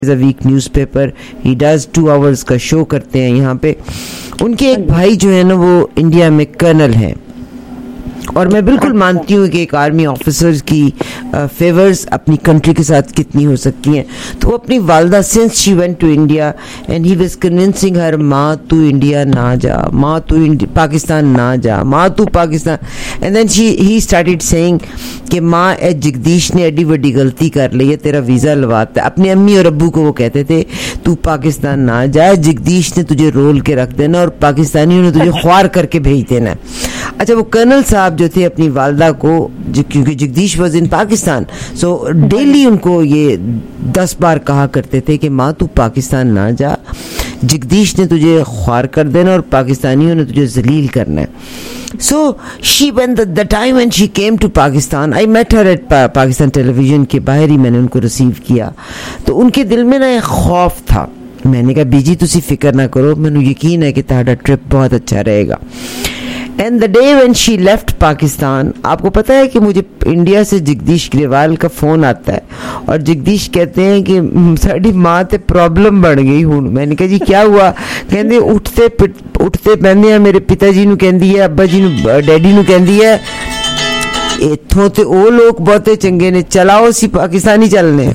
a week newspaper, he does 2 hours का show करते हैं यहाँ पे। उनके एक भाई जो है ना वो इंडिया में कर्नल हैं, और मैं बिल्कुल मानती हूँ कि एक आर्मी ऑफिसर की फेवर्स अपनी कंट्री के साथ कितनी हो सकती हैं। तो वो अपनी वालदा, since she went to India and he was convincing her, माँ तू इंडिया ना जा, माँ तू पाकिस्तान ना जा, माँ तू Pakistan, and then he started saying कि माँ ए जगदीश ने एडी बड़ी गलती कर ली है, तेरा वीज़ा लवाता है। अपने अम्मी और अब्बू को वो कहते थे तू पाकिस्तान ना जा, जगदीश ने तुझे रोल के रख देना और पाकिस्तानियों ने तुझे ख्वार करके भेज देना। अच्छा, वो कर्नल साहब जो थे अपनी वालदा को, क्योंकि Jagdish was in Pakistan, so daily उनको ये 10 बार कहा करते थे कि माँ तू पाकिस्तान ना जा, जगदीश ने तुझे ख्वार कर देना और पाकिस्तानियों ने तुझे जलील करना है। So she, when the time when she came to Pakistan, I met her at Pakistan television के बाहर ही मैंने उनको रिसीव किया। तो उनके दिल में ना एक खौफ था। मैंने कहा बीजी तुसी फिक्र ना करो, मैंने यकीन है कि तुम्हारा ट्रिप बहुत अच्छा रहेगा। And the day when she left Pakistan, आपको पता है कि मुझे इंडिया से जगदीश ग्रेवाल का फ़ोन आता है और जगदीश कहते हैं कि साड़ी माँ ते प्रॉब्लम बन गई हूँ। मैंने कहा जी क्या हुआ? कहते उठते पैंदे मेरे पिताजी नू कहंदी है, अब्बा जी नू, डैडी नू कहंदी है इत्थों ते ओ लोग बहुते चंगे ने, चलाओ सी पाकिस्तानी चलने।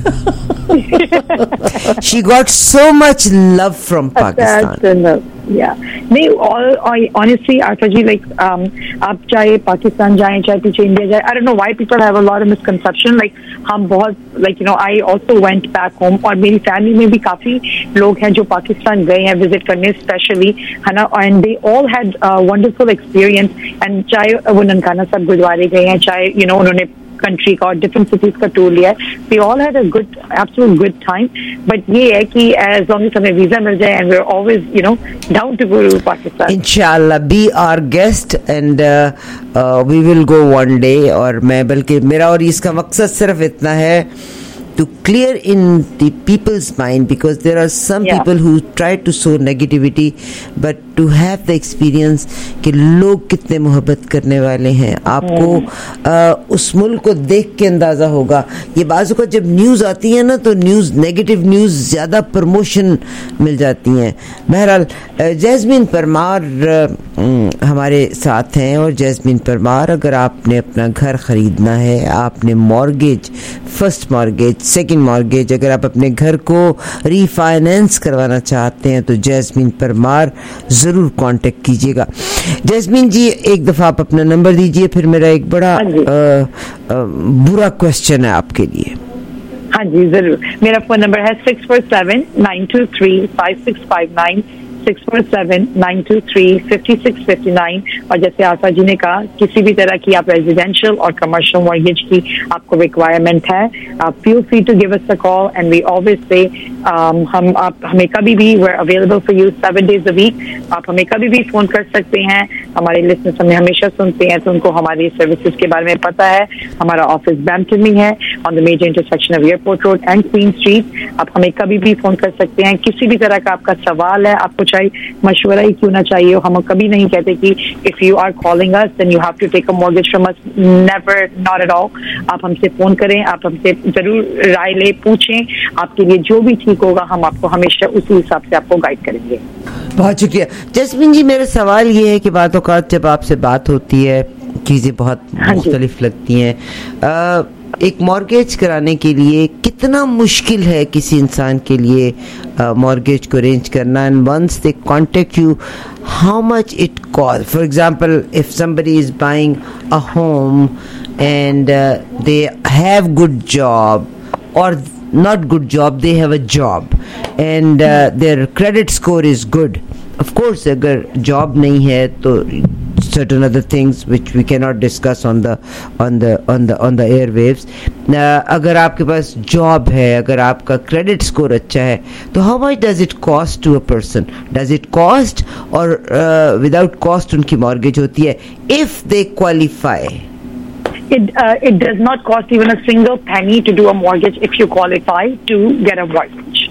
She got so much love from Pakistan. Yeah, नहीं, honestly, Arfa ji, like, आप चाहे पाकिस्तान जाएं, चाहे पीछे इंडिया जाए, I don't know why people have a lot of misconception. Like, हम बहुत, like, you know, I also went back home, और मेरी फैमिली में भी काफी लोग हैं जो पाकिस्तान गए हैं विजिट करने स्पेशली, है ना, and they all had a wonderful experience. And चाहे वो ननकाना साहब गुरुद्वारे गए हैं, चाहे you know उन्होंने कंट्री का और डिफरेंट सिटीज का टूर लिया है, we all had a good, absolute good time. But ये है कि as long as हमें वीजा मिल जाए, and we're always, you know, down to go to Pakistan. Inshallah, be our guest and we will go one day. और मैं, बल्कि मेरा और इसका मकसद सिर्फ इतना है to clear in the people's mind, because there are some people who try to sow negativity, but to have the experience कि लोग कितने मोहब्बत करने वाले हैं। आपको उस मुल्क को देख के अंदाज़ा होगा। ये बाज़ों का जब न्यूज़ आती है ना, तो न्यूज़, नेगेटिव न्यूज़ ज़्यादा प्रमोशन मिल जाती हैं। बहरहाल जैस्मीन परमार हमारे साथ हैं, और जैस्मीन परमार, अगर आपने अपना घर ख़रीदना है, आपने mortgage, first mortgage, second mortgage, अगर आप अपने घर को रीफाइनेंस करवाना चाहते हैं तो जैस्मीन परमार ज़रूर कांटेक्ट कीजिएगा। जैस्मीन जी, एक दफ़ा आप अपना नंबर दीजिए, फिर मेरा एक बड़ा बुरा क्वेश्चन है आपके लिए। हाँ जी, ज़रूर। मेरा फ़ोन नंबर है 647-923-5659, 647-923-5659। और जैसे आशा जी ने कहा, किसी भी तरह की आप रेजिडेंशियल और कमर्शियल मॉर्गेज की आपको रिक्वायरमेंट है, आप feel free to give us a call, and we always say आप हमें कभी भी, we are available for you 7 days a week। आप हमें कभी भी फोन कर सकते हैं। हमारे लिसनर्स हमें हमेशा सुनते हैं, तो उनको हमारी सर्विसेज के बारे में पता है। हमारा ऑफिस ब्रैम्पटन में है, on the major intersection of Airport Road and Queen Street. आप हमें कभी भी फोन कर सकते हैं। किसी भी तरह का आपका सवाल है, आपको चाहे मशवरा ही क्यों ना चाहिए हो, हम कभी नहीं कहते कि if you are calling us then you have to take a mortgage from us, never, not at all. आप हमसे फोन करें, आप हमसे जरूर राय ले, पूछें, आपके लिए जो भी ठीक होगा हम आपको हमेशा उसी हिसाब से आपको गाइड करेंगे। बहुत शुक्रिया जैस्मीन जी। मेरा सवाल ये है कि बातों का जब आपसे बात होती है चीज़ें बहुत मुख्तलिफ लगती हैं। एक मॉर्गेज कराने के लिए कितना मुश्किल है किसी इंसान के लिए मॉर्गेज को अरेंज करना, and once they contact you, how much it cost? For example, if somebody is buying a home and they have good job, और not good job, they have a job and their credit score is good. Of course, अगर job नहीं है तो certain other things which we cannot discuss on the airwaves. अगर आपके पास job है, अगर आपका credit score अच्छा है, तो how much does it cost to a person? Does it cost or without cost उनकी mortgage होती है if they qualify? It does not cost even a single penny to do a mortgage if you qualify to get a mortgage.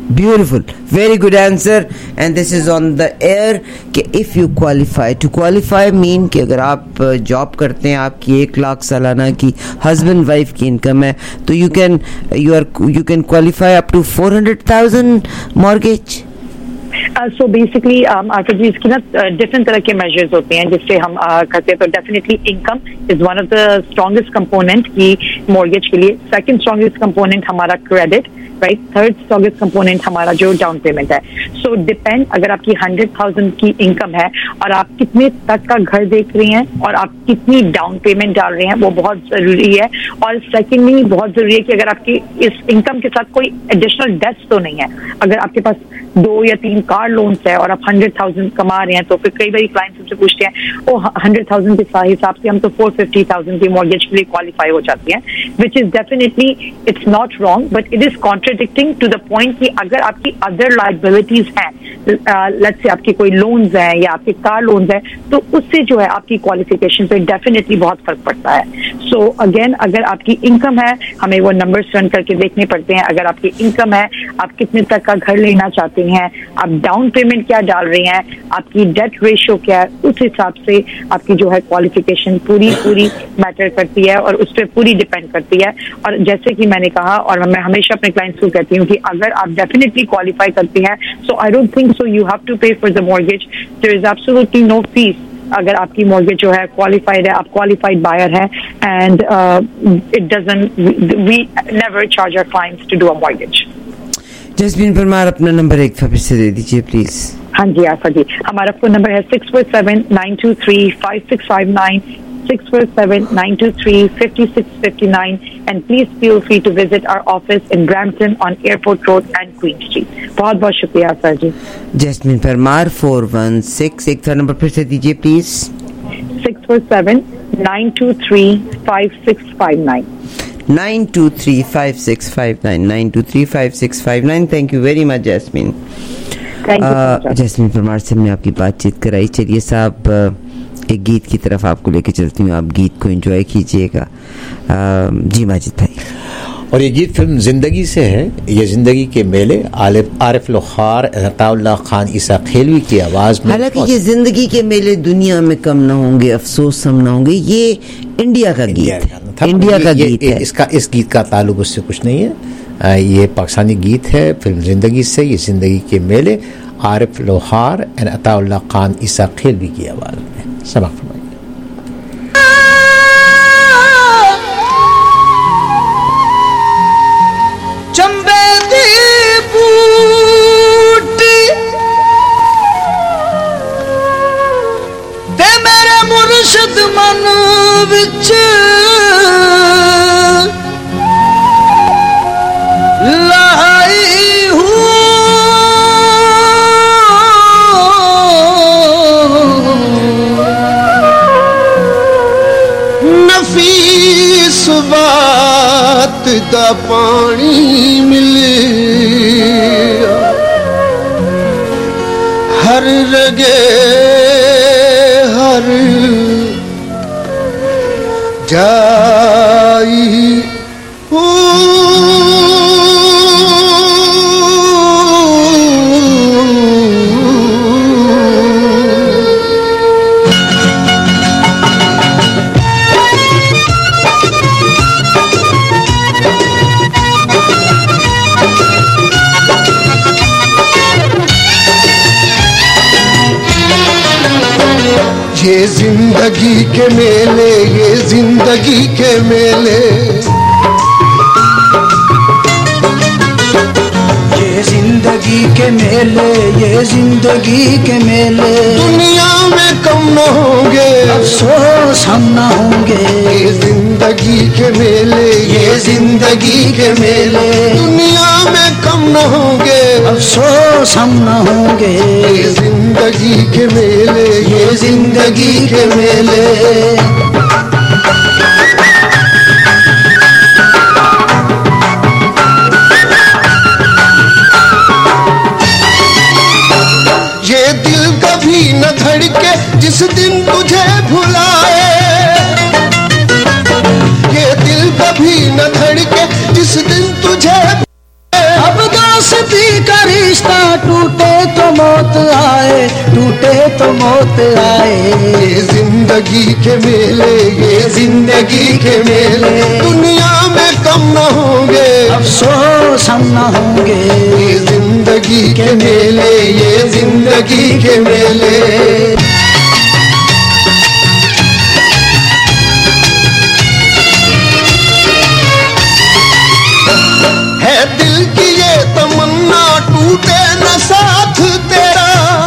Beautiful, very good answer, and this is on the air कि if you qualify, to qualify mean कि अगर आप job करते हैं, आपकी 1 लाख सालाना की husband wife की इनकम है, तो you can qualify up to 400,000 mortgage. So basically Asha ji, इसकी ना डिफरेंट तरह के मेजर्स होते हैं जिससे हम करते हैं. तो definitely income is one of the strongest component की मॉर्गेज के लिए. सेकंड स्ट्रॉन्गेस्ट कंपोनेंट हमारा credit, right. Third strongest component हमारा जो डाउन पेमेंट है. सो डिपेंड, अगर आपकी 100,000 की इनकम है और आप कितने तक का घर देख रही हैं और आप कितनी डाउन पेमेंट डाल रहे हैं, वो बहुत जरूरी है. और सेकेंडली बहुत जरूरी है कि अगर आपकी इस इनकम के साथ कोई एडिशनल डेट्स तो नहीं है. अगर आपके पास 2 या 3 कार लोन्स है और आप 100,000 कमा रहे हैं, तो फिर कई बार क्लाइंट्स हमसे पूछते हैं, ओ 100,000 के हिसाब से हम तो 450,000 की मॉर्गेज के लिए क्वालिफाई हो जाती हैं, which is definitely it's not wrong, but it is contradicting to the point कि अगर आपकी अदर लाइबिलिटीज हैं, लेट्स से आपके कोई लोन्स हैं या आपके कार लोन्स हैं, तो उससे जो है आपकी क्वालिफिकेशन पे डेफिनेटली बहुत फर्क पड़ता है. सो अगेन, अगर आपकी इनकम है, हमें वो नंबर्स रन करके देखने पड़ते हैं. अगर आपकी इनकम है, आप कितने तक का घर लेना चाहते हैं, आप डाउन पेमेंट क्या डाल रहे हैं, आपकी डेट रेशियो क्या है, उस हिसाब से आपकी जो है क्वालिफिकेशन पूरी मैटर करती है और उस पर पूरी डिपेंड करती है. और जैसे कि मैंने कहा, और मैं हमेशा अपने क्लाइंट्स को कहती हूँ कि अगर आप डेफिनेटली क्वालिफाई करते हैं, so I don't think so you have to pay for the mortgage. There is absolutely no fees अगर आपकी मॉर्गेज जो है क्वालिफाइड है, आप क्वालिफाइड बायर है, and it doesn't, we never charge our clients to do a mortgage. Jasmine Parmar, अपना number एक बार फिर से दे दीजिए प्लीज. हाँ जी आशा जी, हमारा फोन नंबर है 647-923-5659, 647-923-5659, and please feel free to visit our office in Brampton on Airport Road and Queen Street. बहुत बहुत शुक्रिया आशा जी. जैस्मीन परमार 416, एक था नंबर फिर से दीजिए please. 647-923-5659. 9235659, 9235659. Thank you very much Jasmine. Jasmine Parmar से हमने आपकी बातचीत कराई. चलिए साहब, एक गीत की तरफ आपको लेके चलती हूँ, आप गीत को एंजॉय कीजिएगा. जी माजिद भाई. और ये गीत फिल्म जिंदगी से है. ये जिंदगी के मेले, आरिफ लोहार, अताउल्लाह खान ईसा खेलवी की आवाज में. हालांकि ये जिंदगी के मेले दुनिया में कम ना होंगे, अफसोस हम ना होंगे, ये इंडिया का गीत है. इंडिया का गीत है. इस गीत का ताल्लुक उससे कुछ नहीं है. ये पाकिस्तानी गीत है फिल्म जिंदगी से. ये जिंदगी के मेले, आरिफ लोहार एंड अताउल्लाह खान ईसा खेलवी की आवाज में. समाप्त फरमाइए. चंबे दी बूटी ते मेरे मुर्शद मन विच लाई हूँ. नफीस बात दा पानी मिले, हर रगे हर जाई हो. ये जिंदगी के मेले, ये जिंदगी के मेले, ये जिंदगी के मेले, ये जिंदगी के मेले. दुनिया में कम न होंगे, अफसोस हम न होंगे. ये जिंदगी के मेले, ये जिंदगी के मेले. दुनिया में कम न होंगे, अफसोस हम न होंगे. ये जिंदगी के मेले, ये जिंदगी के मेले. ये दिल कभी न धड़के जिस दिन तुझे भुलाए. ये दिल कभी न धड़के जिस दिन तुझे. अब दोस्ती का मौत आए, टूटे तो मौत आए। ये जिंदगी के मेले, ये जिंदगी के मेले, दुनिया में कम न होंगे, अफसोस हम न होंगे। ये जिंदगी के मेले, ये जिंदगी के मेले। है दिल की ये तमन्ना, टूटे न साथ तेरा।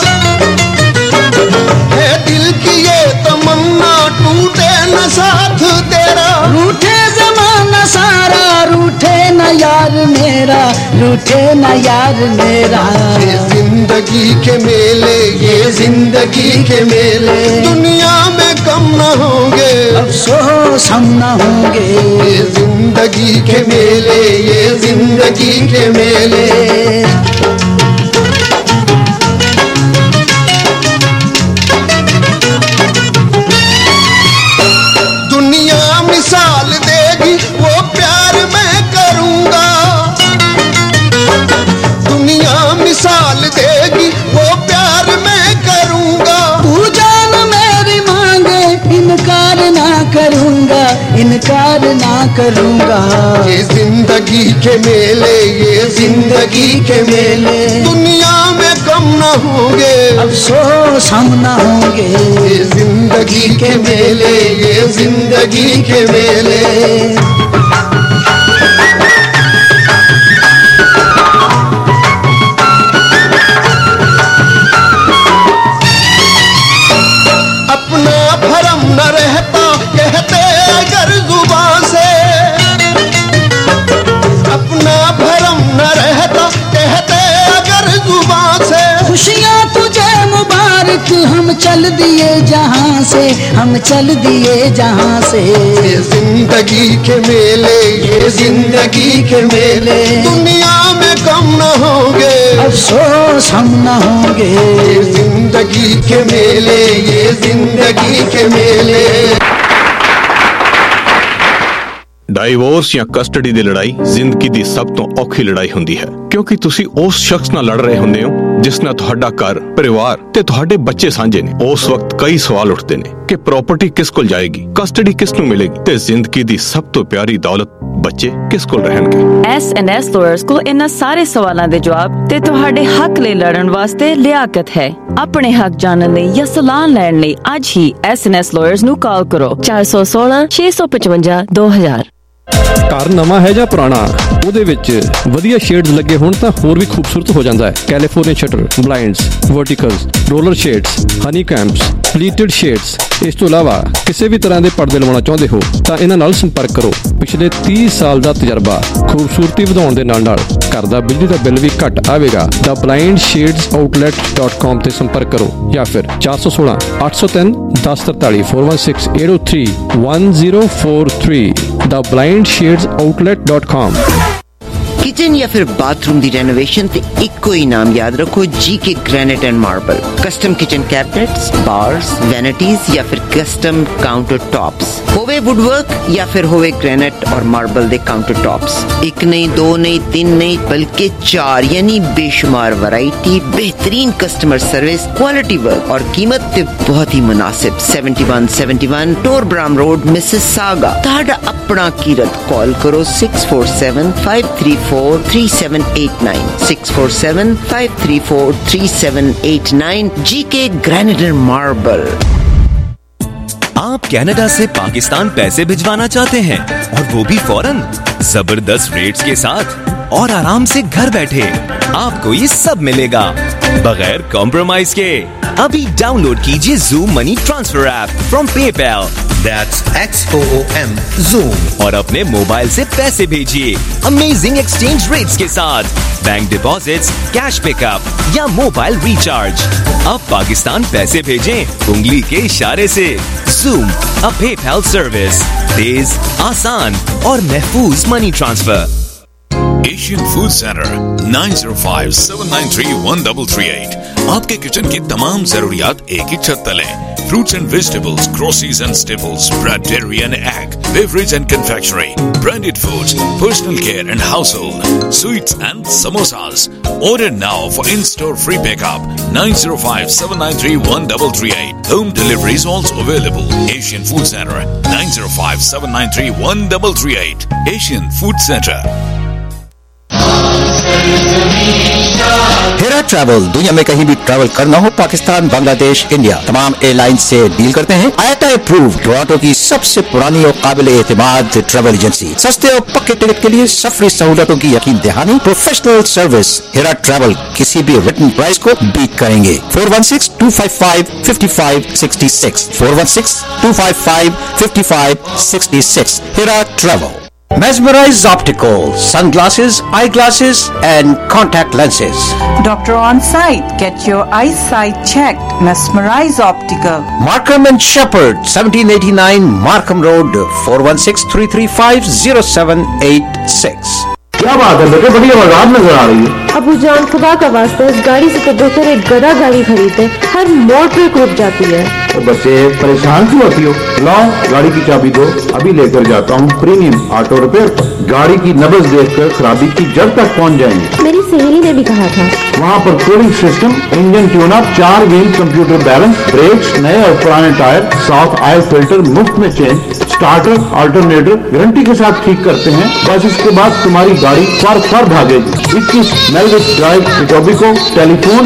है दिल की ये तमन्ना, टूटे न साथ तेरा। रूठे ज़माना सारा, रूठे न यार मेरा, रूठे न यार मेरा। ये जिंदगी के मेले, ये जिंदगी के मेले, दुनिया में कम न होंगे, अफसोस हम न होंगे। ये जिंदगी के मेले, ये जिंदगी के मेले। दुनिया मिसाल देगी, वो प्यार मैं करूंगा। दुनिया मिसाल देगी, वो प्यार मैं करूंगा। तू जान मेरी मांगे, इनकार ना करूंगा, इनकार ना करूंगा। ये जिंदगी के मेले, ये जिंदगी के मेले, दुनिया में कम न होंगे, अफसोस हम न होंगे। ये जिंदगी के मेले, ये जिंदगी के मेले। अपना भरम न रहता, कहते अगर जुबान से। अपना भरम न रहता, कहते अगर जुबान से। खुशियाँ तुझे मुबारक, हम चल दिए जहाँ से, हम चल दिए जहाँ से। ये जिंदगी के मेले, ये जिंदगी के मेले, दुनिया में कम न होंगे, अफसोस हम न होंगे। ये जिंदगी के मेले, ये जिंदगी के मेले। ਡਾਈਵੋਰਸ ਜਾਂ ਕਸਟਡੀ ਦੀ ਲੜਾਈ ਜ਼ਿੰਦਗੀ ਦੀ ਸਭ ਤੋਂ ਔਖੀ ਲੜਾਈ ਹੁੰਦੀ ਹੈ, ਕਿਉਂਕਿ ਤੁਸੀਂ ਉਸ ਸ਼ਖਸ ਨਾਲ ਲੜ ਰਹੇ ਹੁੰਦੇ ਹੋ ਜਿਸ ਨਾਲ ਤੁਹਾਡਾ ਘਰ, ਪਰਿਵਾਰ ਤੇ ਤੁਹਾਡੇ ਬੱਚੇ ਸਾਂਝੇ ਨੇ। ਉਸ ਵਕਤ ਕਈ ਸਵਾਲ ਉੱਠਦੇ ਨੇ ਕਿ ਪ੍ਰਾਪਰਟੀ ਕਿਸ ਕੋਲ ਜਾਏਗੀ, ਕਸਟਡੀ ਕਿਸ ਨੂੰ ਮਿਲੇਗੀ ਤੇ ਜ਼ਿੰਦਗੀ ਦੀ ਸਭ ਤੋਂ ਪਿਆਰੀ ਦੌਲਤ ਬੱਚੇ ਕਿਸ ਕੋਲ ਰਹਿਣਗੇ। S&S ਲਾਇਰਸ ਕੋਲ ਇਹਨਾਂ ਸਾਰੇ ਸਵਾਲਾਂ ਦੇ ਜਵਾਬ ਤੇ ਤੁਹਾਡੇ ਹੱਕ ਲਈ ਲੜਨ ਵਾਸਤੇ ਲਿਆਕਤ ਹੈ। ਆਪਣੇ ਹੱਕ ਜਾਣਨ ਲਈ ਜਾਂ ਸਲਾਹ ਲੈਣ ਲਈ ਅੱਜ ਹੀ S&S ਲਾਇਰਸ ਨੂੰ ਕਾਲ ਕਰੋ 416 655 2000। ਘਰ ਨਵਾਂ ਹੈ ਜਾਂ ਪੁਰਾਣਾ, ਉਹਦੇ ਵਿੱਚ ਵਧੀਆ ਸ਼ੇਡਸ ਲੱਗੇ ਹੋਣ ਤਾਂ ਹੋਰ ਵੀ ਖੂਬਸੂਰਤ ਹੋ ਜਾਂਦਾ ਹੈ। California shutter, blinds, verticals, roller shades, honeycombs, pleated shades. ਇਸ ਤੋਂ ਇਲਾਵਾ ਕਿਸੇ ਵੀ ਤਰ੍ਹਾਂ ਦੇ ਪਰਦੇ ਲਵਾਉਣਾ ਚਾਹੁੰਦੇ ਹੋ ਤਾਂ ਇਹਨਾਂ ਨਾਲ ਸੰਪਰਕ ਕਰੋ। ਪਿਛਲੇ 30 ਸਾਲ ਦਾ ਤਜਰਬਾ, ਖੂਬਸੂਰਤੀ ਵਧਾਉਣ ਦੇ ਨਾਲ ਨਾਲ ਘਰ ਦਾ ਬਿਜਲੀ ਦਾ ਬਿੱਲ ਵੀ ਘੱਟ ਆਵੇਗਾ। ਦਾ blindshadesOutlet.com ਤੇ ਸੰਪਰਕ ਕਰੋ ਜਾਂ ਫਿਰ 416 803 1043 416 803 1043 ਦਾ blindshadesOutlet.com। किचन या फिर बाथरूम दी रेनोवेशन ते इक्को ही नाम याद रखो, GK granite and marble. Custom kitchen cabinets, bars, vanities या फिर कस्टम काउंटर टॉप्स, होवे वुडवर्क या फिर होवे ग्रेनाइट और मार्बल दे काउंटर टॉप्स। एक नहीं, दो नहीं, तीन नहीं, बल्कि 4 यानी बेशुमार वैरायटी, बेहतरीन कस्टमर सर्विस, क्वालिटी वर्क और कीमत ते बहुत ही मुनासिब। 7171 टोरब्राम रोड, मिसिसागा। ताड़ा अपना कीरत कॉल करो 647-534-3789 647-534-3789 GK ग्रेनाइट एंड मार्बल। आप कनाडा से पाकिस्तान पैसे भिजवाना चाहते हैं और वो भी फौरन, जबरदस्त रेट्स के साथ और आराम से घर बैठे। आपको ये सब मिलेगा बगैर कॉम्प्रोमाइज के। अभी डाउनलोड कीजिए Zoom money transfer app from PayPal, that's XOOM Zoom, और अपने मोबाइल से पैसे भेजिए अमेजिंग एक्सचेंज रेट्स के साथ, बैंक डिपॉजिट्स, कैश पिकअप या मोबाइल रिचार्ज। अब पाकिस्तान पैसे भेजें उंगली के इशारे से। Zoom, a PayPal सर्विस, तेज, आसान और महफूज money transfer. Asian food center 9057933138। आपके किचन की तमाम जरूरियात एक ही छत तले। fruits and vegetables, groceries and staples, bread, dairy and egg, beverage and confectionery, branded foods, personal care and household, sweets and samosas. Order now for in-store free pickup. 905-793-1338. Home delivery is also available. Asian Food Center. 905-793-1338. Asian Food Center. Hera travel दुनिया में कहीं भी travel करना हो, Pakistan, Bangladesh, India, तमाम airline से deal करते हैं। आईएटा अप्रूव्ड टोरंटो की सबसे पुरानी और काबिल एतमाद ट्रैवल एजेंसी। सस्ते और पक्के टिकट के लिए सफरी सहूलतों की यकीन दहानी, प्रोफेशनल सर्विस। हेरा ट्रैवल किसी भी रिटन प्राइस को बीट करेंगे। 416-255-5566 416-255-5566 Hera travel. Mesmerize Optical, sunglasses, eyeglasses and contact lenses. Doctor on site. Get your eyesight checked. Mesmerize Optical. Markham and Shepherd, 1789 Markham Road, 416-335-0786. क्या बात है बेटे, बड़ी आवाज़ नजर आ रही है। अबू जान, खुदा का वास्ता, इस गाड़ी से तो बेहतर एक गधा गाड़ी खरीदे। हर मोड़ पे रुक जाती है। तो बच्चे परेशान क्यों होती हो? लाओ गाड़ी की चाबी दो, अभी लेकर जाता हूँ प्रीमियम ऑटो रिपेयर पर। गाड़ी की नब्ज देखकर खराबी की जड़ तक पहुँच जाएंगे। मेरी सहेली ने भी कहा था। वहाँ पर cooling system, engine tune up, 4 wheel computer balance, brakes, नए और पुराने टायर, साफ ऑयल फिल्टर मुफ्त में चेंज, स्टार्टर अल्टरनेटर गारंटी के साथ ठीक करते हैं। बस इसके बाद तुम्हारी गाड़ी फर भागेगी। 21 मेलविच ड्राइव, इटोबिको। टेलीफोन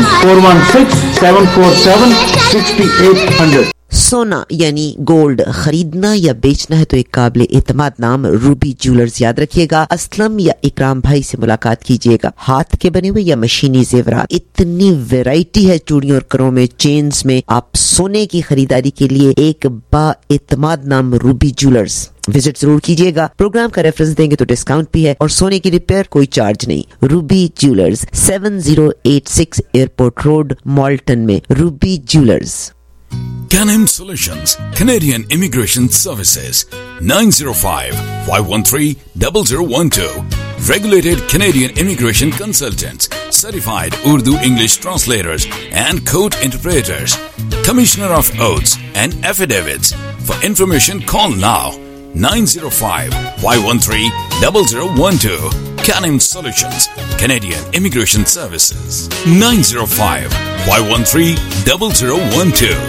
416-747-6800। सोना यानी गोल्ड खरीदना या बेचना है तो एक काबिल एतमाद नाम रूबी ज्वेलर्स याद रखिएगा। असलम या इकराम भाई से मुलाकात कीजिएगा। हाथ के बने हुए या मशीनी जेवरात, इतनी वैरायटी है चूड़ियों और करों में, चेन्स में। आप सोने की खरीदारी के लिए एक बाएतमाद नाम रूबी ज्वेलर्स विजिट जरूर कीजिएगा। प्रोग्राम का रेफरेंस देंगे तो डिस्काउंट भी है और सोने की रिपेयर कोई चार्ज नहीं। Ruby jewellers 7086 airport road, Malton में। Ruby jewellers. Canem Solutions, Canadian Immigration Services, 905-513-0012. Regulated Canadian Immigration Consultants, Certified Urdu English Translators and Court Interpreters, Commissioner of Oaths and Affidavits. For information, call now. 905-513-0012. Canem Solutions, Canadian Immigration Services, 905-513-0012.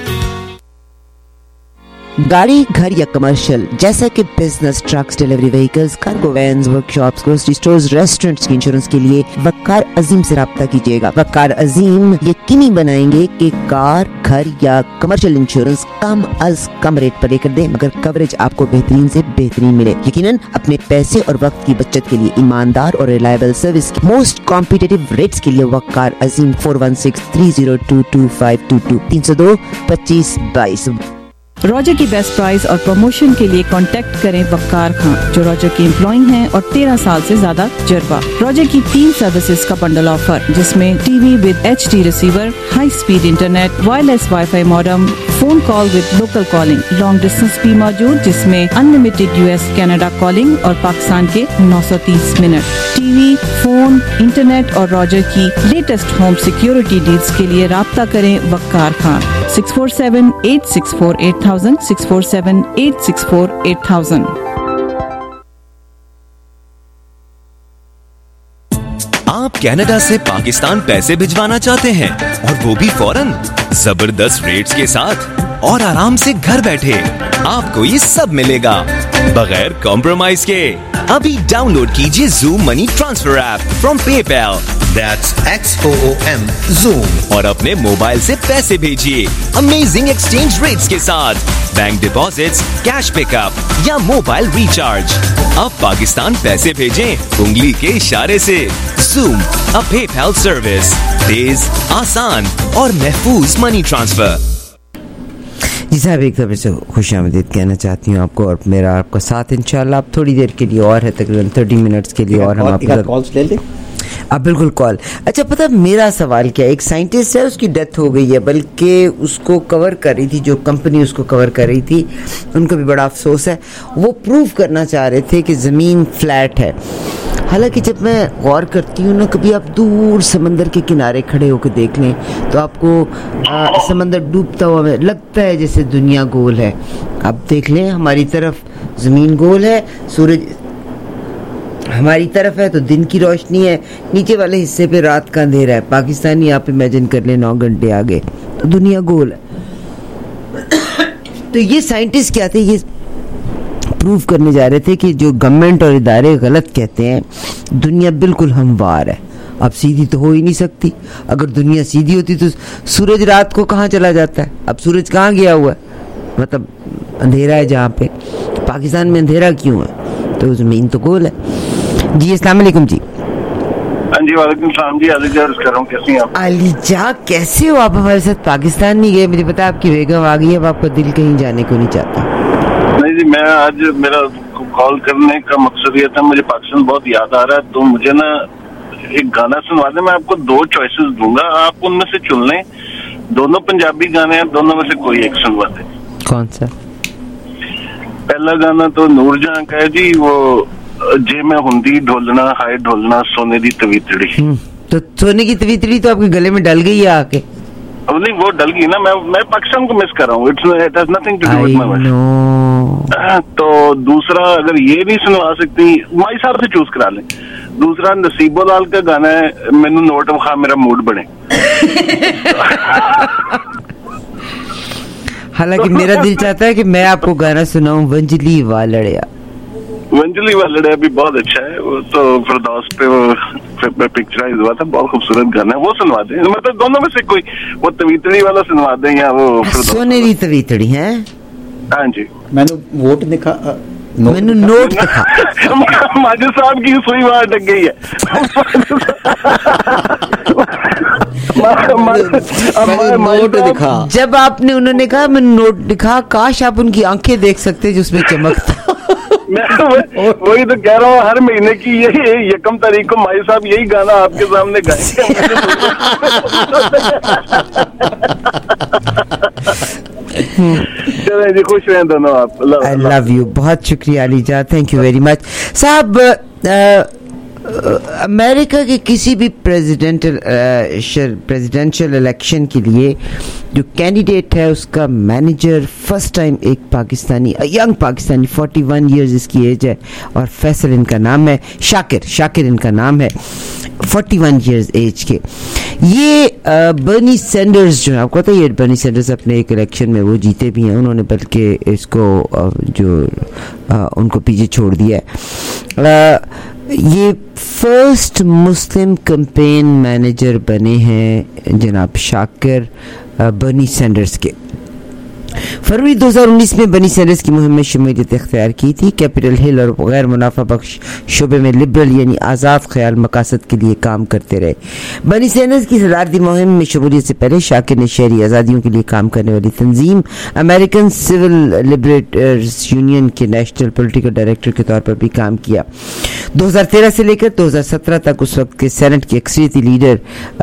गाड़ी, घर या commercial जैसा कि business, trucks, delivery vehicles, cargo vans, workshops, grocery stores, restaurants की insurance के लिए वकार अजीम से राब्ता कीजिएगा। वकार अजीम यकीनी बनाएंगे कि कार, घर या कमर्शियल इंश्योरेंस कम अज कम रेट पर लेकर दें, मगर कवरेज आपको बेहतरीन से बेहतरीन मिले। यकीनन अपने पैसे और वक्त की बचत के लिए ईमानदार और रिलायबल सर्विस की मोस्ट कॉम्पिटिटिव रेट्स के लिए वकार अजीम 416-302-2522 302-2522। रॉजर की बेस्ट प्राइस और प्रमोशन के लिए कांटेक्ट करें वक्कार खान, जो रॉजर के एम्प्लॉय हैं और 13 साल से ज्यादा तजुर्बा। रॉजर की 3 सर्विसेज का बंडल ऑफर, जिसमें TV with HD receiver, high speed internet, wireless wifi modem, phone call with local calling, long distance भी मौजूद, जिसमें अनलिमिटेड US कनाडा कॉलिंग और पाकिस्तान के 930 मिनट। टीवी, फोन, इंटरनेट और रॉजर की लेटेस्ट होम सिक्योरिटी डील्स के लिए राब्ता करें वक्कार खान 647-864-8000 647-864-8000। आप कनाडा से पाकिस्तान पैसे भिजवाना चाहते हैं और वो भी फौरन, जबरदस्त रेट्स के साथ और आराम से घर बैठे। आपको ये सब मिलेगा बगैर कॉम्प्रोमाइज के। अभी डाउनलोड कीजिए Zoom money transfer app from PayPal, That's XOOM Zoom, और अपने मोबाइल से पैसे भेजिए अमेजिंग एक्सचेंज रेट्स के साथ, बैंक डिपॉजिट्स, कैश पिकअप या मोबाइल रिचार्ज। अब पाकिस्तान पैसे भेजें उंगली के इशारे से। Zoom, a PayPal सर्विस, तेज, आसान और महफूज मनी ट्रांसफर। जी साहब, एक दफे से खुशामदीद कहना चाहती हूँ आपको और मेरा आपका साथ इंशाल्लाह आप थोड़ी देर के लिए और है, तकरीबन 30 मिनट्स के लिए और हम आपका कॉल्स ले लें। आप बिल्कुल कॉल। अच्छा, पता मेरा सवाल क्या है, एक साइंटिस्ट है, उसकी डेथ हो गई है, बल्कि उसको कवर कर रही थी जो कंपनी उसको कवर कर रही थी, उनको भी बड़ा अफसोस है। वो प्रूव करना चाह रहे थे कि ज़मीन फ्लैट है। हालांकि जब मैं गौर करती हूँ ना, कभी आप दूर समंदर के किनारे खड़े होकर देख लें तो आपको समंदर डूबता हुआ लगता है जैसे दुनिया गोल है। आप देख लें, हमारी तरफ ज़मीन गोल है, सूरज हमारी तरफ है तो दिन की रोशनी है, नीचे वाले हिस्से पे रात का अंधेरा है। पाकिस्तानी आप इमेजिन कर लें 9 घंटे आगे, तो दुनिया गोल है। तो ये साइंटिस्ट क्या थे, ये प्रूव करने जा रहे थे कि जो गवर्नमेंट और इदारे गलत कहते हैं, दुनिया बिल्कुल हमवार है। अब सीधी तो हो ही नहीं सकती। अगर दुनिया सीधी होती तो सूरज रात को कहाँ चला जाता है? अब सूरज कहाँ गया हुआ है? मतलब अंधेरा है जहाँ पे। तो पाकिस्तान में अंधेरा क्यों है? तो ज़मीन तो गोल है। जी अस्सलाम वालेकुम जी। हाँ जी वालेकुम सलाम जी। अलीजा अर्ज कर रहा हूँ, कैसी हैं आप? अलीजा कैसे हो आप? हमारे साथ पाकिस्तान नहीं गए, मुझे पता है आपकी बेगम आ गई है, अब आपका दिल कहीं जाने को नहीं चाहता। नहीं जी, मैं आज मेरा कॉल करने का मकसद ये था, मुझे पाकिस्तान बहुत याद आ रहा है, तो मुझे ना एक गाना सुनवा दें। मैं आपको 2 चॉइसेस दूंगा, आप उनमें से चुन लें। दोनों पंजाबी गाने हैं, दोनों में से कोई एक सुनवा दें। कौन सा? पहला गाना तो नूरजहां का है जी, वो जे मैं हुंदी ढोलना हाय ढोलना सोने दी तवीतड़ी। तो सोने की तवीतड़ी तो आपके गले में डल गई है आके। अब नहीं, वो डल गई ना, मैं पाकिस्तान को मिस कर रहा हूँ। It has nothing to do with my wife. तो दूसरा, अगर ये नहीं सुनवा सकती, माई साहब से चूज करा लें। दूसरा नसीबो लाल का गाना है, मैनू नोट विखा मेरा मूड बने। हालांकि मेरा दिल चाहता है कि मैं आपको गाना सुनाऊं, वंजली वालड़िया। वंजली वालड़िया भी बहुत अच्छा है, वो तो फिरदौस पे वो पिक्चराइज हुआ था, बहुत खूबसूरत गाना है, वो सुनवा दें। मतलब दोनों में से कोई, वो तवीतड़ी वाला सुनवा दें या वो सोनेरी तवीतड़ी है। हाँ जी। मैंने वोट दिखा, मैंने नोट दिखा। माजिद साहब की सुई वहां अटक गई है। नोट दिखा। जब आपने, उन्होंने कहा मैं नोट दिखा, काश आप उनकी आंखें देख सकते जिसमें चमक था। मैं वही तो कह रहा हूँ, हर महीने की यही 1 तारीख को माई साहब यही गाना आपके सामने गाएंगे। चलिए जी, खुश रहें दोनों आप। I love you. बहुत शुक्रिया Aliza, thank you very much. साहब, अमेरिका के किसी भी प्रेसिडेंशियल इलेक्शन के लिए जो कैंडिडेट है, उसका मैनेजर फर्स्ट टाइम एक पाकिस्तानी, यंग पाकिस्तानी, 41 इयर्स इसकी एज है, और फैसल इनका नाम है, शाकिर इनका नाम है, 41 इयर्स एज के। ये बर्नी सैंडर्स जो है, आपको पता है, ये बर्नी सैंडर्स अपने एक इलेक्शन में वो जीते भी हैं, उन्होंने बल्कि इसको उनको पीछे छोड़ दिया है। ये फर्स्ट मुस्लिम कैंपेन मैनेजर बने हैं जनाब शाकिर बर्नी सैंडर्स के। फरवरी 2019 में बनी सैंडर्स की मुहिम में शमूलियत इख्तियार की थी। कैपिटल हिल और गैर मुनाफा बख्श शोबे में लिबरल यानी आज़ाद ख्याल मकासद के लिए काम करते रहे। बनी सैंडर्स की सदारती मुहिम में शमूलियत से पहले शाकिर ने शहरी आज़ादियों के लिए काम करने वाली तंजीम अमेरिकन सिविल लिबरेटर्स यूनियन के नेशनल पॉलिटिकल डायरेक्टर के तौर पर भी काम किया। 2013 से लेकर 2017 तक उस वक्त के सेनेट के अक्सरियती लीडर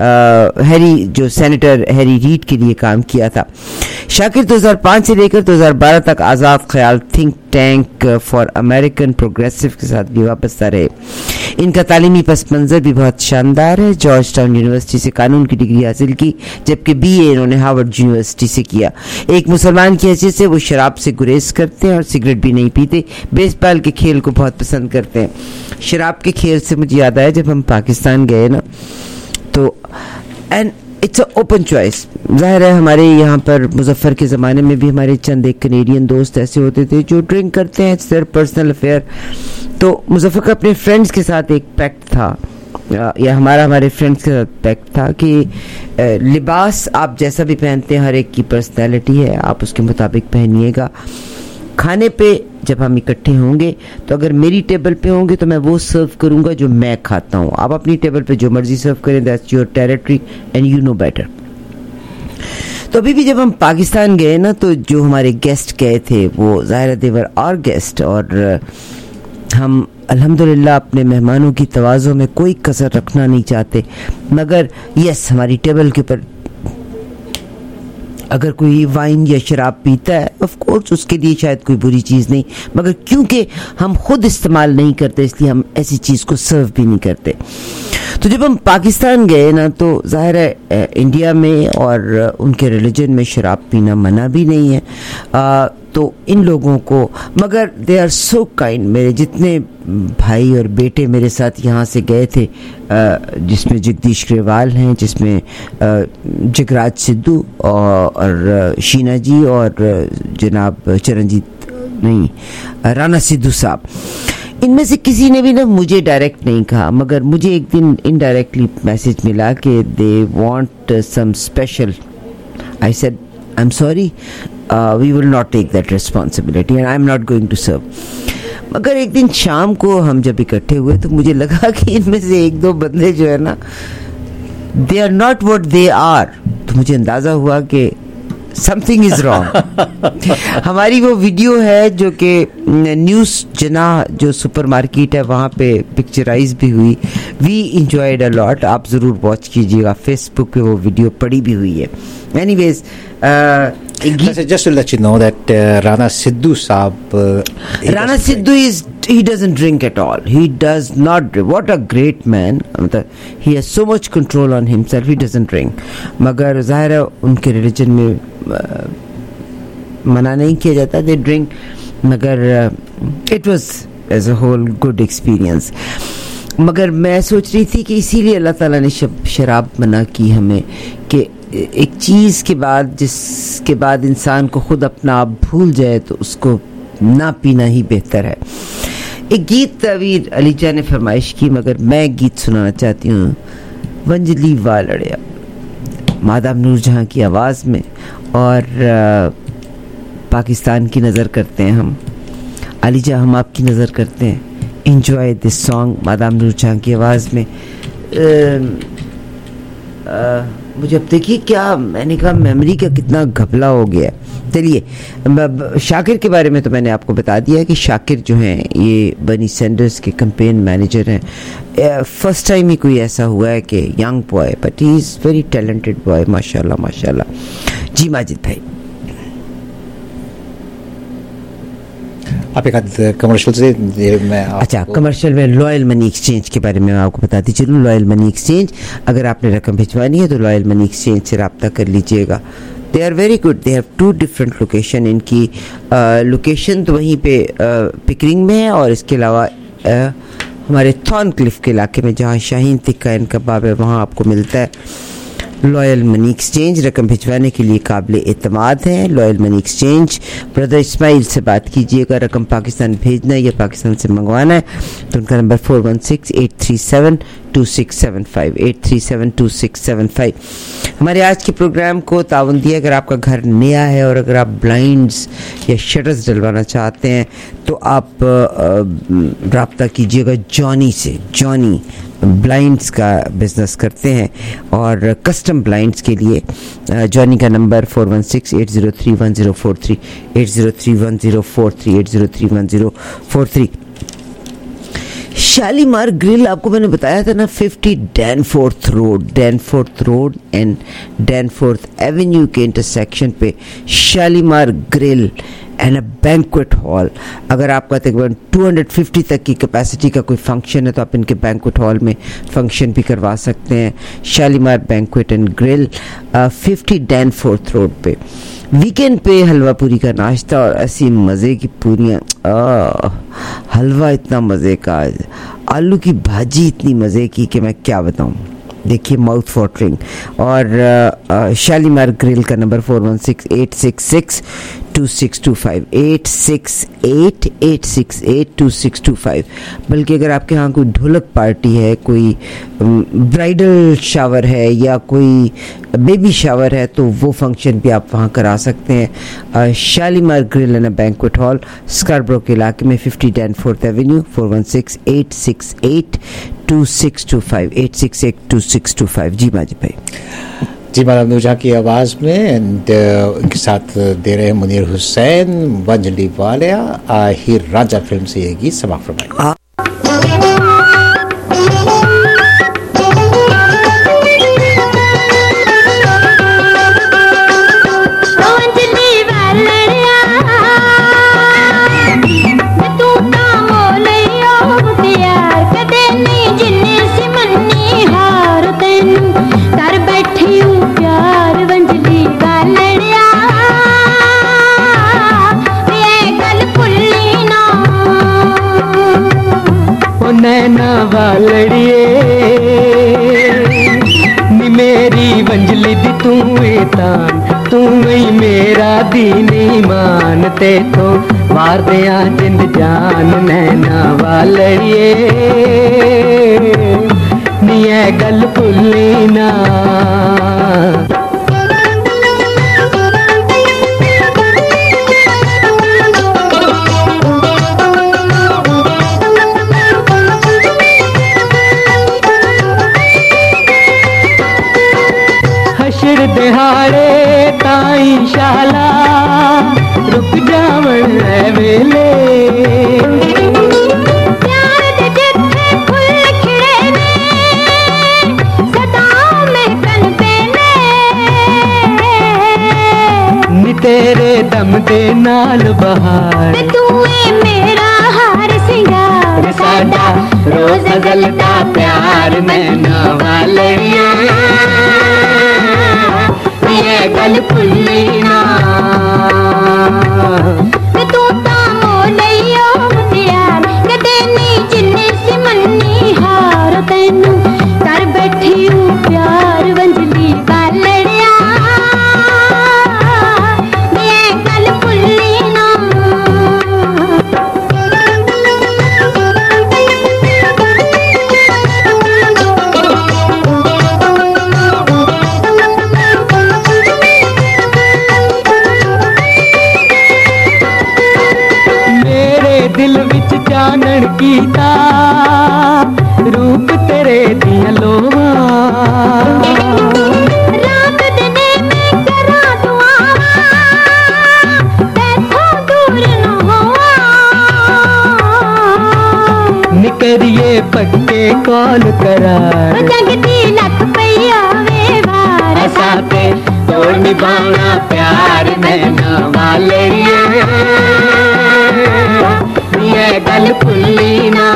सेनेटर हैरी रीड के लिए काम किया था। शाकिर 2005 से लेकर 2012 तक आज़ाद ख्याल think tank for American progressive के साथ भी वाबस्ता रहे। इनका तालीमी पस मंजर भी बहुत शानदार है। जॉर्ज टाउन यूनिवर्सिटी से कानून की डिग्री हासिल की, जबकि BA इन्होंने हार्वर्ड यूनिवर्सिटी से किया। एक मुसलमान की हैसियत से वो शराब से गुरेज करते हैं और सिगरेट भी नहीं पीते। बेसबॉल के खेल को बहुत पसंद करते हैं। शराब के खेल से मुझे याद आया, जब हम पाकिस्तान गए ना, तो and it's a open choice. जाहिर है हमारे यहाँ पर मुजफ्फर के ज़माने में भी हमारे चंद एक कनेडियन दोस्त ऐसे होते थे जो ड्रिंक करते हैं, इट्स देयर पर्सनल अफेयर। तो मुजफ्फर का अपने फ्रेंड्स के साथ एक पैक्ट था, या हमारे फ्रेंड्स के साथ पैक्ट था कि लिबास आप जैसा भी पहनते हैं, हर एक की पर्सनैलिटी है, आप उसके मुताबिक पहनिएगा। खाने पे जब हम इकट्ठे होंगे तो अगर मेरी टेबल पे होंगे तो मैं वो सर्व करूंगा जो मैं खाता हूँ। आप अपनी टेबल पे जो मर्जी सर्व करें, that's your territory and you know better. तो अभी भी जब हम पाकिस्तान गए ना, तो जो हमारे गेस्ट गए थे वो ज़ाहिर देवर आवर गेस्ट, और हम अल्हम्दुलिल्लाह अपने मेहमानों की तवाज़ो में कोई कसर रखना नहीं चाहते, मगर यस हमारी टेबल के ऊपर अगर कोई वाइन या शराब पीता है ऑफ कोर्स उसके लिए शायद कोई बुरी चीज़ नहीं, मगर क्योंकि हम खुद इस्तेमाल नहीं करते इसलिए हम ऐसी चीज़ को सर्व भी नहीं करते। तो जब हम पाकिस्तान गए ना तो ज़ाहिर है इंडिया में और उनके रिलीजन में शराब पीना मना भी नहीं है, तो इन लोगों को, मगर दे आर सो काइंड। मेरे जितने भाई और बेटे मेरे साथ यहाँ से गए थे, जिसमें जगदीश ग्रेवाल हैं, जिसमें जगराज सिद्धू और शीना जी और जनाब चरणजीत नहीं राणा सिद्धू साहब, इनमें से किसी ने भी ना मुझे डायरेक्ट नहीं कहा, मगर मुझे एक दिन इनडायरेक्टली मैसेज मिला कि they want some special. I said I am sorry, we will not take that responsibility and I am not going to serve. मगर एक दिन शाम को हम जब इकट्ठे हुए तो मुझे लगा कि इनमें से एक दो बंदे जो है ना they are not what they are, तो मुझे अंदाजा हुआ कि समथिंग इज रॉन्ग। हमारी वो वीडियो है जो कि न्यूज़ जना जो सुपरमार्केट है वहाँ पे पिक्चराइज भी हुई, वी इंजॉयड अ लॉट, आप ज़रूर वॉच कीजिएगा, फेसबुक पे वो वीडियो पड़ी भी हुई है। Anyways just to let you know that Rana Sidhu Saab Rana Sidhu he doesn't drink at all. He does not drink. What a great man. He has so much control on himself. He doesn't drink. मगर ज़ाहिर है उनके religion में मना नहीं किया जाता, they drink, मगर it was as a whole good experience। मगर मैं सोच रही थी कि इसीलिए अल्लाह ताला ने शराब मना की हमें, कि एक चीज़ के बाद जिसके बाद इंसान को खुद अपना आप भूल जाए तो उसको ना पीना ही बेहतर है। एक गीत अभी अलीजा ने फरमाइश की, मगर मैं गीत सुनाना चाहती हूँ, वंजली वालड़िया, मादाम नूरजहां की आवाज़ में, और पाकिस्तान की नज़र करते हैं हम। अलीजा हम आपकी नज़र करते हैं। Enjoy this song madam Noorjahan की आवाज़ में। मुझे अब देखिए क्या मैंने कहा, मेमोरी का कितना घपला हो गया। चलिए, शाकिर के बारे में तो मैंने आपको बता दिया कि शाकिर जो हैं ये बनी सैंडर्स के कैंपेन मैनेजर हैं। फर्स्ट टाइम ही कोई ऐसा हुआ है कि young boy, but he is very talented boy, माशाल्लाह माशाल्लाह। जी माजिद भाई, आप एक कमर्शियल से मैं अच्छा कमर्शियल में लॉयल मनी एक्सचेंज के बारे में मैं आपको बताती चलूँ। लॉयल मनी एक्सचेंज, अगर आपने रकम भिजवानी है तो लॉयल मनी एक्सचेंज से रब्ता कर लीजिएगा। They are very good, they have 2 different location. इनकी लोकेशन तो वहीं पे पिकरिंग में है, और इसके अलावा हमारे थॉर्नक्लिफ के इलाके में जहाँ शाहीन तिक्का एंड कबाब है वहाँ आपको मिलता है। लॉयल मनी एक्सचेंज रकम भिजवाने के लिए काबिल एतमाद है। Loyal money exchange, brother Ismail से बात कीजिएगा। रकम पाकिस्तान भेजना है या पाकिस्तान से मंगवाना है तो उनका नंबर 4168372675 8372675। हमारे आज के प्रोग्राम को ताउन दिया। अगर आपका घर नया है और अगर आप ब्लाइंड्स या शटर्स डलवाना चाहते हैं तो आप रब्ता कीजिएगा जॉनी से। जॉनी ब्लाइंड्स का बिजनेस करते हैं और कस्टम ब्लाइंड्स के लिए जॉनी का नंबर 4168031043 8031043 8031043। शालीमार ग्रिल, आपको मैंने बताया था ना, 50 Danforth road and Danforth avenue के इंटरसेक्शन पे Shalimar grill and a banquet hall. अगर आपका तकरीबन 250 तक की कैपेसिटी का कोई फंक्शन है तो आप इनके बैंक्वेट हॉल में फंक्शन भी करवा सकते हैं। Shalimar banquet and grill, 50 Danforth road पे। वीकेंड पे हलवा पूरी का नाश्ता और ऐसी मज़े की पूरियाँ, हलवा इतना मज़े का, आलू की भाजी इतनी मज़े की कि मैं क्या बताऊँ। देखिए माउथ वाटरिंग। और शालीमार ग्रिल का नंबर 4168662625 8682625। बल्कि अगर आपके यहाँ कोई ढोलक पार्टी है, कोई ब्राइडल शावर है या कोई बेबी शावर है तो वो फंक्शन भी आप वहाँ करा सकते हैं। Shalimar grill and banquet hall, Scarborough के इलाके में, 50 डैनफोर्थ एवेन्यू, 4168682625 8682625। जी माजिद भाई। जी मादाम नूरजहां की आवाज़ में एंड उनके साथ दे रहे हैं मुनीर हुसैन, वंजली वालिया, हीर रांझा फिल्म से ये गीत समाप्त फरमाएंगे। अंजलि दी तू तान, तू ही मेरा दीन ईमान, ते तो मार दिया जिंद जान नैना वालिए, नी ऐ गल भुल्ली ना। हशर दिहाड़े ताई शाला रुक जावन है वेले, प्यार दे जिथे फुल खिड़े ने सदाओं में कन पेने, नी तेरे दम दे नाल बहार, ते तू है मेरा हार सिंगार, साडा रोज गलता प्यार नैना वालिए, ये गल भुल्ली ना। तू तां मोलियो मुटियार, कदे नी जिन्ने सी मन्नी हार, तैनू कर बैठी हूँ प्यार वंजली वालड़िया, ये गल भुल्ली ना। दिल विच जानन कीता रूप तेरे दियां लोहां, रात दिने मैं करा दुआवां, तैथों दूर न होवां, निकरिए पक्के कॉल करार, जगदी लख पईया वे वार, साथे तोड़ निभाना प्यार नैना वालिए, ये गल भुल्ली ना।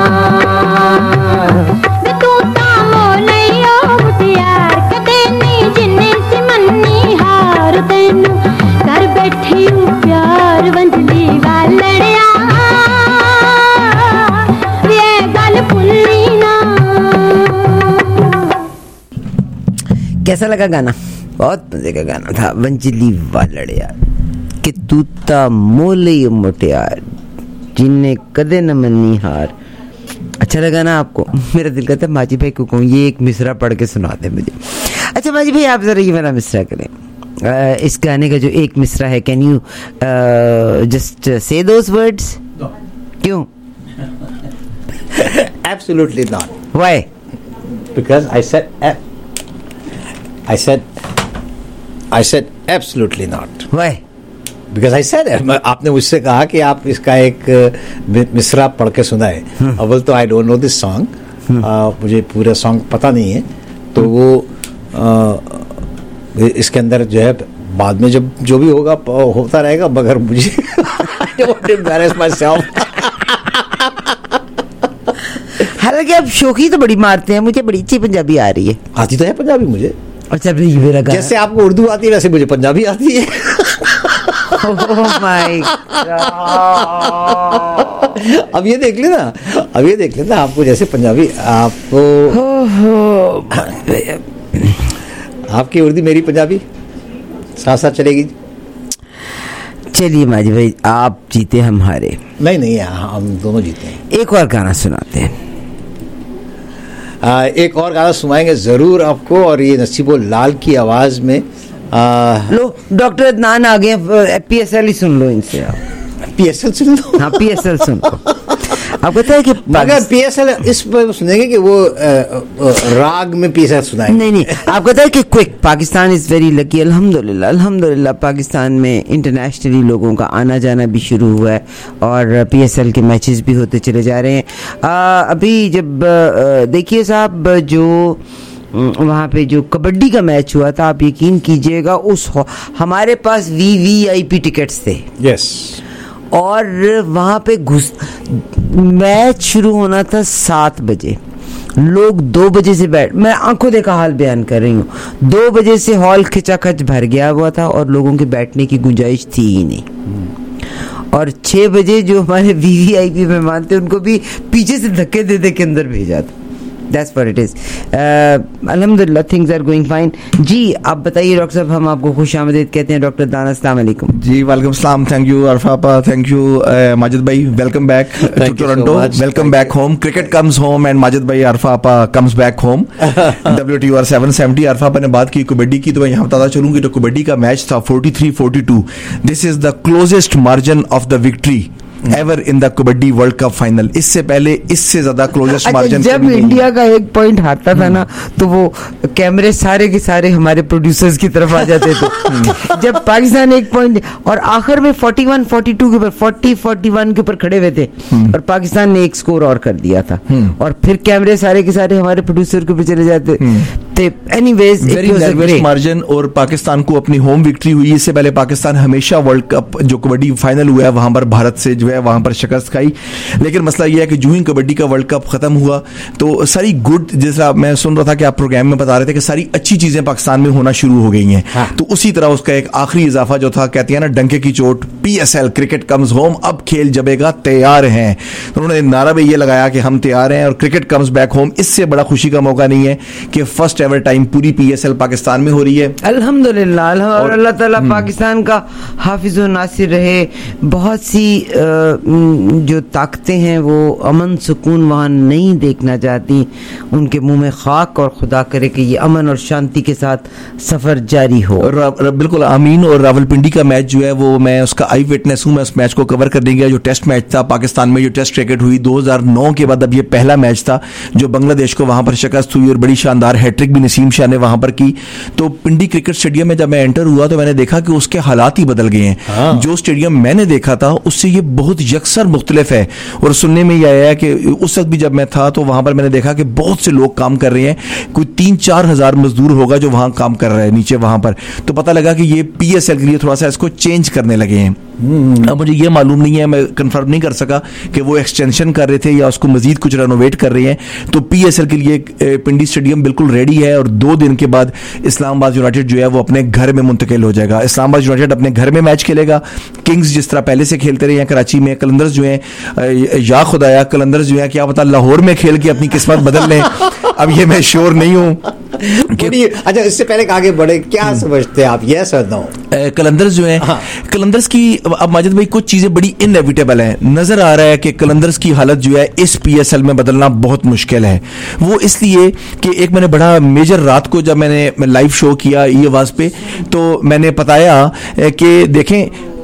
तू तां मोलियो मुटियार, कदे नी जिन्ने सी मन्नी हार, तैनू कर बैठी हूँ प्यार वंजली वालड़िया, ये गल भुल्ली ना। कैसा लगा गाना? बहुत मजे का गाना था, वंजली वालड़िया कि तू ता मोलियो मुटियार जिन्ने कदे न मन्नी हार। अच्छा लगा ना आपको? मेरा दिल करता है माजी भाई को कहूँ ये एक मिसरा पढ़ के सुना दे मुझे। अच्छा माजी भाई आप जरा ये मेरा मिसरा करें, इस गाने का जो एक मिसरा है, can you just say those words? क्यों? Absolutely not. Why? Because I said absolutely not. Why? Because I said आपने मुझसे कहा कि आप इसका एक मिसरा पढ़ के सुनाए। अव्वल तो I don't know this song, मुझे पूरा सॉन्ग पता नहीं है, तो वो इसके अंदर जो है बाद में जब जो भी होगा होता रहेगा, मगर मुझे I don't embarrass myself. हालांकि आप शौकी तो बड़ी मारते हैं, मुझे बड़ी अच्छी पंजाबी आ रही है। आती तो है पंजाबी मुझे। अच्छा ये मेरा गाना, जैसे आपको उर्दू आती है वैसे मुझे पंजाबी आती है। Oh my God. अब ये देख लेना, आपको जैसे पंजाबी आपको आपकी उर्दू मेरी पंजाबी साथ साथ चलेगी। चलिए माजी भाई आप जीते हम हारे। नहीं हम दोनों जीते हैं। एक और गाना सुनाते हैं। एक और गाना सुनाएंगे जरूर आपको, और ये नसीबो लाल की आवाज में। लो डॉक्टर अदनान आ गए, PSL ही सुन लो इनसे। PSL सुन लो। हाँ PSL सुन लो। आप कहते हैं कि मगर PSL इस पर सुनेंगे कि वो राग में PSL सुनाएंगे। नहीं आप कहते हैं कि quick Pakistan is very lucky. अल्हम्दुलिल्लाह पाकिस्तान में इंटरनेशनली लोगों का आना जाना भी शुरू हुआ है और PSL के मैचेस भी होते चले जा रहे हैं। अभी जब देखिए साहब जो वहाँ पे जो कबड्डी का मैच हुआ था, आप यकीन कीजिएगा उस हमारे पास VVIP टिकट्स थे। यस। और वहाँ पे मैच शुरू होना था 7 बजे, लोग 2 बजे से मैं आंखों देखा हाल बयान कर रही हूँ, 2 बजे से हॉल खिंचाखच भर गया हुआ था और लोगों के बैठने की गुंजाइश थी ही नहीं। और 6 बजे जो हमारे VVIP मेहमान थे उनको भी पीछे से धक्के दे के अंदर भेजा था। That's what it is. अल्हम्दुलिल्लाह थिंग्स आर गोइंग फाइन. जी आप बताइए डॉक्टर साहब, हम आपको खुशामदीद कहते हैं. डॉक्टर दाना, अस्सलाम वालेकुम. जी वालेकुम सलाम. थैंक यू अरफापा, थैंक यू माजिद भाई. Welcome back to Toronto. Welcome back home. Cricket comes home and Majid भाई अरफापा कम्स बैक होम. WTR 770. अरफापा ने बात की कबड्डी की, तो मैं यहाँ बताता चलूँ कि जो कबड्डी का मैच था 43-42, this is the closest margin of the victory ever in the kabaddi world cup final. इससे पहले इससे ज्यादा क्लोजेस्ट मार्जिन. जब इंडिया का एक पॉइंट हारता था ना, तो वो कैमरे सारे के सारे हमारे प्रोड्यूसर्स की तरफ आ जाते थे. जब पाकिस्तान एक पॉइंट और आखिर में 41-42 के ऊपर 40-41 के ऊपर खड़े हुए थे और पाकिस्तान ने एक स्कोर और कर दिया था, और फिर कैमरे सारे के सारे हमारे प्रोड्यूसर के ऊपर चले जाते थे. एनीवेज वेरी नर्वस मार्जिन, और पाकिस्तान को अपनी होम विक्ट्री हुई. इससे पहले पाकिस्तान हमेशा वर्ल्ड कप जो कबड्डी फाइनल हुआ है वहां पर भारत से जो है वहां पर शिकस्त खाई. लेकिन मसला यह है कि जो ही कबड्डी का वर्ल्ड कप खत्म हुआ तो सारी गुड, जैसा मैं सुन रहा था कि आप प्रोग्राम में बता रहे थे कि सारी अच्छी चीजें पाकिस्तान में होना शुरू हो गई हैं. तो उसी तरह उसका एक आखिरी इजाफा जो था, कहते हैं ना डंके की चोट, PSL क्रिकेट कम्स होम, अब खेल जमेगा, तैयार हैं. तो उन्होंने नारा भी ये लगाया कि हम तैयार हैं और क्रिकेट कम्स बैक होम. इससे बड़ा खुशी का मौका नहीं है कि फर्स्ट एवर टाइम पूरी PSL पाकिस्तान में हो रही है. अल्हम्दुलिल्लाह, अल्लाह ताला पाकिस्तान का हाफिज और नासिर रहे. बहुत सी जो ताकतें हैं वो अमन सुकून वहाँ नहीं देखना चाहती. उनके मुंह में खाक, और खुदा करे कि ये अमन और शांति के साथ सफर जारी हो. बिल्कुल आमीन. और रावलपिंडी का मैच जो है वो मैं उसका आई विटनेस हूँ. मैं उस मैच को कवर करने गया. जो टेस्ट मैच था पाकिस्तान में, जो टेस्ट क्रिकेट हुई 2009 के बाद, अब ये पहला मैच था जो बांग्लादेश को वहां पर शिकस्त हुई, और बड़ी शानदार हैट्रिक भी नसीम शाह ने वहां पर की. तो पिंडी क्रिकेट स्टेडियम में जब मैं एंटर हुआ तो मैंने देखा कि उसके हालात ही बदल गए हैं. जो स्टेडियम मैंने देखा था उससे ये बहुत यकसर मुख्तलिफ है. और सुनने में यह आया कि उस वक्त भी जब मैं था तो वहां पर मैंने देखा कि बहुत से लोग काम कर रहे हैं. कोई 3-4 हजार मजदूर होगा जो वहां काम कर रहे हैं नीचे वहां पर. तो पता लगा कि ये PSL के लिए थोड़ा सा इसको चेंज करने लगे हैं. अब मुझे ये मालूम नहीं है, मैं कंफर्म नहीं कर सका कि वो एक्सटेंशन कर रहे थे या उसको मजीद कुछ रेनोवेट कर रहे हैं. तो PSL के लिए पिंडी स्टेडियम बिल्कुल रेडी है, और 2 दिन के बाद इस्लामाबाद यूनाइटेड जो है वो अपने घर में मुंतकिल हो जाएगा. इस्लामाबाद यूनाइटेड अपने घर में मैच खेलेगा. किंग्स जिस तरह पहले से खेलते रहे हैं कराची में, कलंदर्स जो है या खुदाया कलंदर्स जो है क्या पता लाहौर में खेल के अपनी किस्मत बदल लें. अब ये मैं श्योर नहीं हूँ. अच्छा, इससे पहले आगे बढ़े, क्या समझते हैं आप? यस और नो? कलंदर्स जो है, कलंदर्स की अब माजिद भाई कुछ चीजें बड़ी इनएविटेबल हैं. नजर आ रहा है कि कलंदर्स की हालत जो है इस PSL में बदलना बहुत मुश्किल है. वो इसलिए कि एक मैंने बड़ा मेजर रात को जब मैंने लाइव शो किया ई आवाज पे, तो मैंने बताया कि देखें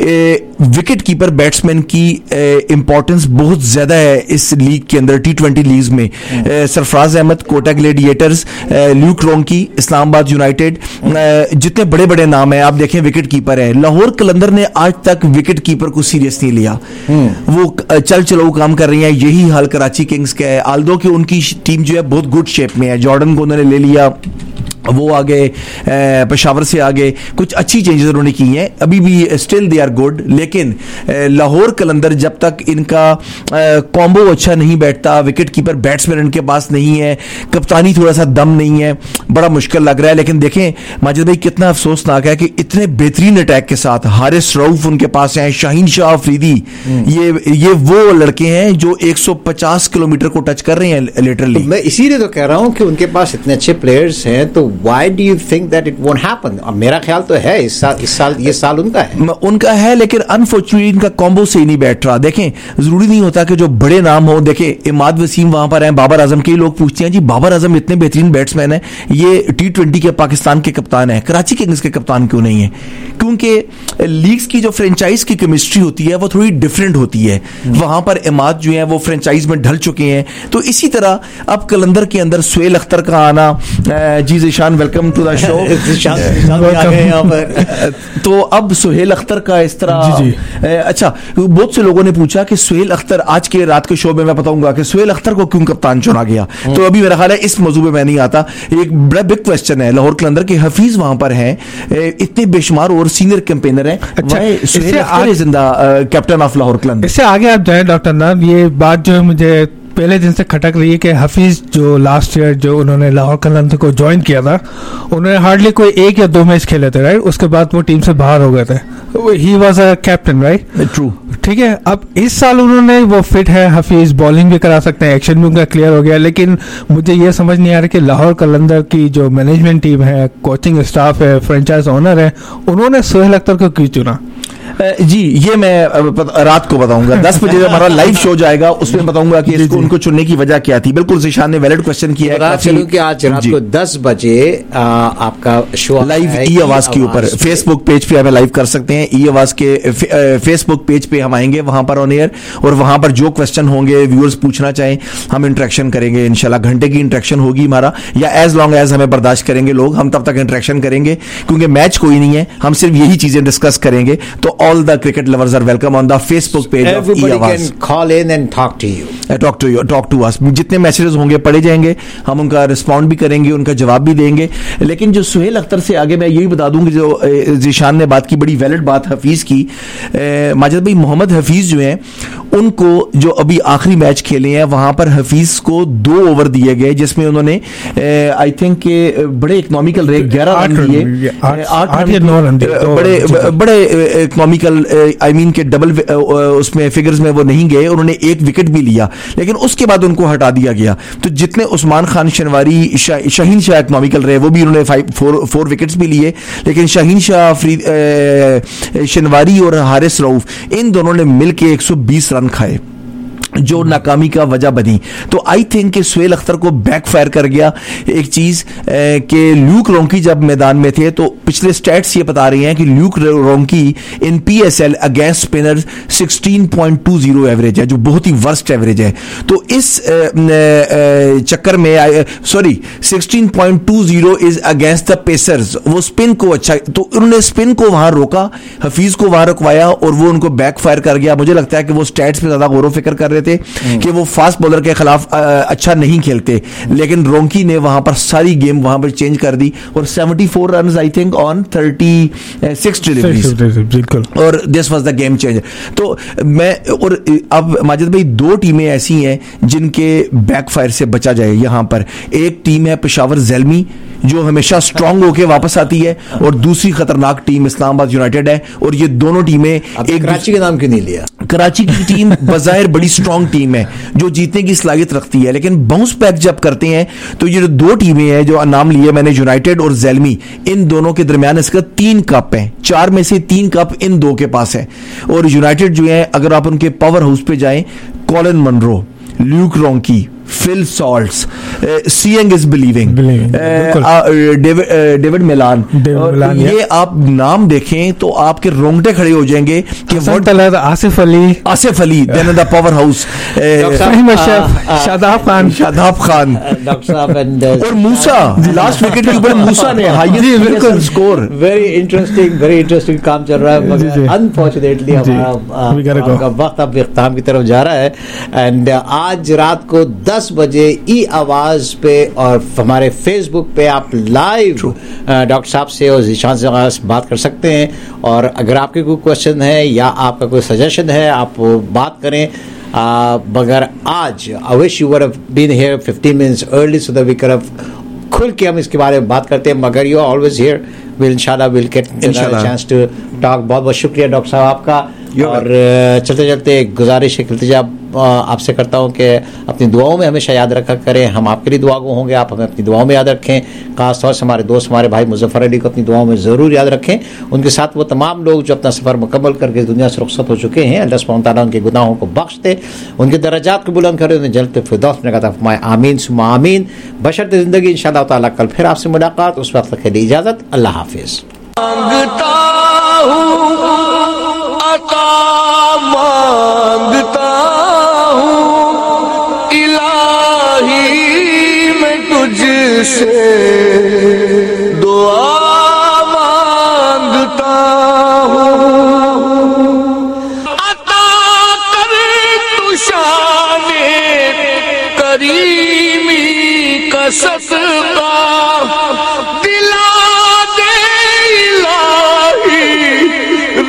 विकेट कीपर बैट्समैन की इंपॉर्टेंस बहुत ज्यादा है इस लीग के अंदर, T20 लीग में. Sarfaraz Ahmed, Quetta gladiators, Luke Ronchi, Islamabad united, जितने बड़े बड़े नाम हैं आप देखें विकेट कीपर है. लाहौर कलंदर ने आज तक विकेट कीपर को सीरियस नहीं लिया. वो चल चलो काम कर रही है. यही हाल कराची किंग्स का है. आल्दो की उनकी टीम जो है बहुत गुड शेप में है. जॉर्डन को उन्होंने ले लिया, वो आगे पेशावर से आगे कुछ अच्छी चेंजेस उन्होंने की हैं. अभी भी स्टिल दे आर गुड. लेकिन लाहौर कलंदर जब तक इनका कॉम्बो अच्छा नहीं बैठता, विकेट कीपर बैट्समैन इनके पास नहीं है, कप्तानी थोड़ा सा दम नहीं है, बड़ा मुश्किल लग रहा है. लेकिन देखें माजिद भाई कितना अफसोसनाक है कि इतने बेहतरीन अटैक के साथ हारिस रऊफ उनके पास हैं, शाहीन शाह अफरीदी, ये वो लड़के हैं जो 150 किलोमीटर को टच कर रहे हैं लिटरली. मैं इसीलिए तो कह रहा हूं कि उनके पास इतने अच्छे प्लेयर्स हैं, तो why do you think that it won't happen? अब मेरा ख्याल तो है इस साल ये साल उनका है, लेकिन अनफॉर्चुनेटली इनका कॉम्बो से ही नहीं बैठ रहा. देखें जरूरी नहीं होता कि जो बड़े नाम हो. देखें इमाद वसीम वहां पर हैं, बाबर आजम. कई लोग पूछते हैं जी बाबर आजम इतने बेहतरीन बैट्समैन है, ये T20 के पाकिस्तान के कप्तान है, कराची किंग्स के कप्तान क्यों नहीं है? क्योंकि लीग्स की जो फ्रेंचाइज की केमिस्ट्री होती है वो थोड़ी डिफरेंट होती है. वहां पर इमाद जो है वो फ्रेंचाइज में ढल चुके हैं. तो इसी तरह अब कलंदर के अंदर सुहेल अख्तर का आना, जी Zeeshan welcome to the show. तो अब सुहेल अख्तर का इस तरह अच्छा, बहुत से लोगों ने पूछा कि सुहेल अख्तर, आज के रात के शो में मैं बताऊंगा कि सुहेल अख्तर को क्यों कप्तान चुना गया. तो अभी मेरा ख्याल है इस मौजू में मैं नहीं आता. एक बड़ा बिग क्वेश्चन है. लाहौर कलंदर के हफीज वहां पर हैं, इतने बेशुमार और सीनियर कैंपेनर हैं. अच्छा, सुहेल अख्तर जिंदा कैप्टन ऑफ लाहौर कलंदर. इससे आगे आप जाए डॉक्टर नाम, ये बात जो है मुझे पहले दिन से खटक रही है कि हफीज जो लास्ट ईयर जो उन्होंने लाहौर कलंदर को ज्वाइन किया था, उन्होंने हार्डली कोई 1 या 2 मैच खेले थे, राइट? उसके बाद वो टीम से बाहर हो गए थे. He was a captain, right? True. ठीक है, अब इस साल उन्होंने वो फिट है, हफीज बॉलिंग भी करा सकते हैं, एक्शन भी उनका क्लियर हो गया, लेकिन मुझे ये समझ नहीं आ रहा कि लाहौर कलंदर की जो मैनेजमेंट टीम है, कोचिंग स्टाफ है, फ्रेंचाइज ओनर है, उन्होंने सोहेल अख्तर को क्यों चुना? जी, ये मैं रात को बताऊंगा. 10 बजे जब हमारा लाइव शो जाएगा उसमें बताऊंगा कि इसको उनको चुनने की वजह क्या थी. बिल्कुल ज़ीशान ने वैलिड क्वेश्चन किया है. चलूं कि आज रात को 10 बजे आपका शो लाइव ई आवाज के ऊपर फेसबुक पेज पे हमें लाइव कर सकते हैं. ई आवाज के फेसबुक पेज पे हम आएंगे, वहां पर ऑन एयर, और वहां पर जो क्वेश्चन होंगे व्यूअर्स पूछना चाहें हम इंटरेक्शन करेंगे. इंशाल्लाह घंटे की इंटरेक्शन होगी हमारा, या एज लॉन्ग एज हमें बर्दाश्त करेंगे लोग, हम तब तक इंटरेक्शन करेंगे, क्योंकि मैच कोई नहीं है, हम सिर्फ यही चीजें डिस्कस करेंगे. तो all the cricket lovers are welcome on the Facebook page. Everybody of E-Awaaz. can call in and talk to you. Talk to us. जितने मैसेजेस होंगे पढ़े जाएंगे, हम उनका रिस्पॉन्ड भी करेंगे, उनका जवाब भी देंगे. लेकिन जो सुहेल अख्तर से आगे मैं यही बता दूं कि जो ज़ीशान ने बात की, बड़ी वैलिड बात हफीज की. माजिद भाई, मोहम्मद हफीज जो हैं, उनको जो अभी आखिरी मैच खेले हैं वहां पर हफीज को 2 ओवर दिए गए, जिसमें उन्होंने आई थिंक के बड़े इकोनॉमिकल रहे, 11 रन दिए, 8 या 9 रन दिए, बड़े इकोनॉमिकल, आई मीन के डबल उसमें फिगर्स में वो नहीं गए. उन्होंने 1 विकेट भी लिया, लेकिन उसके बाद उनको हटा दिया गया. तो जितने उस्मान खान शनवारी, शाहीन शाह इकोनॉमिकल रहे, वो भी उन्होंने 4 विकेट्स भी लिए, लेकिन शाहीन शाह, शनवारी और हारिस रऊफ, इन दोनों ने मिलकर 120 रन खाए, जो नाकामी का वजह बनी. तो आई थिंक कि सुहेल अख्तर को बैकफायर कर गया एक चीज कि ल्यूक रोंकी जब मैदान में थे, तो पिछले स्टैट्स ये बता रही हैं कि Luke Ronchi in PSL against spinner 16.20 average है, जो बहुत ही वर्स्ट एवरेज है. तो इस चक्कर में 16.20 इज अगेंस्ट द पेसर्स. वो स्पिन को अच्छा, तो उन्होंने स्पिन को वहां रोका, हफीज को वहां रुकवाया, और वो उनको बैकफायर कर गया. मुझे लगता है कि वो स्टैट्स पे ज्यादा गौर फिक्र कर रहे थे कि वो फास्ट बॉलर के खिलाफ अच्छा नहीं खेलते, लेकिन रोंकी ने वहां पर सारी गेम वहां पर चेंज कर दी, और 74 run I think on 36 deliveries, बिल्कुल, और this was the game changer. तो मैं, और अब माजिद भाई, 2 टीमें ऐसी हैं जिनके बैकफायर से बचा जाए. यहां पर एक टीम है पेशावर ज़ेल्मी, जो हमेशा स्ट्रांग होके वापस आती है, और दूसरी खतरनाक टीम इस्लामाबाद यूनाइटेड है. और ये दोनों टीमें, एक कराची के नाम क्यों नहीं लिया? कराची की टीम बजायर बड़ी स्ट्रांग टीम है, जो जीतने की सलाहियत रखती है, लेकिन बाउंस बैक जब करते हैं तो ये जो 2 टीमें हैं जो नाम लिए मैंने, यूनाइटेड और ज़ेल्मी, इन दोनों के दरमियान इसका 3 कप है. 4 में से 3 कप इन 2 के पास है. और यूनाइटेड जो है, अगर आप उनके पावर हाउस पे जाएं, Colin Munro, Luke Ronchi, Phil Salts, seeing is believing, David Malan, ये आप नाम देखें तो आपके रोंगटे खड़े हो जाएंगे कि Asif Ali then the powerhouse, Shadab Khan और मूसा, लास्ट विकेट के ऊपर मूसा ने हाईएस्ट स्कोर. वेरी इंटरेस्टिंग काम चल रहा है. अनफॉर्चुनेटली हमारा वक्त अब इख्तिताम की तरफ जा रहा है. एंड आज रात को 10 बजे ई आवाज पे और हमारे फेसबुक पे आप लाइव डॉक्टर साहब से और ज़ीशान से बात कर सकते हैं. और अगर आपके कोई क्वेश्चन है या आपका कोई सजेशन है, आप वो बात करें. मगर आज I wish you would have been here 15 minutes early so that we could have खुल के हम इसके बारे में बात करते हैं. मगर you are always here, will इंशाल्लाह will get chance to talk. बहुत बहुत शुक्रिया डॉक्टर साहब आपका. और चलते चलते गुजारिश है, इल्तिजा आपसे करता हूँ कि अपनी दुआओं में हमेशा याद रखा करें. हम आपके लिए दुआगो होंगे, आप हमें अपनी दुआओं में याद रखें. खास तौर से हमारे दोस्त, हमारे भाई मुजफ्फर अली को अपनी दुआओं में ज़रूर याद रखें. उनके साथ वो तमाम लोग जो अपना सफ़र मुकम्मल करके इस दुनिया से रुखसत हो चुके हैं, अल्लाह सुब्हानहू तआला उनके गुनाहों को बख्श दे, उनके दर्जात को बुलंद करे, उन्हें जन्नत फिरदौस में अता फरमाए. आमीन सुम्मा आमीन. बशर्ते ज़िंदगी इंशाअल्लाह ताला कल फिर आपसे मुलाकात. उस वक्त के लिए इजाज़त. अल्लाह हाफिज़. मांगता हूँ इलाही मैं तुझसे, दुआ मांगता हूँ. अता कर तू शाने करीमी का सदका, दिला दे इलाही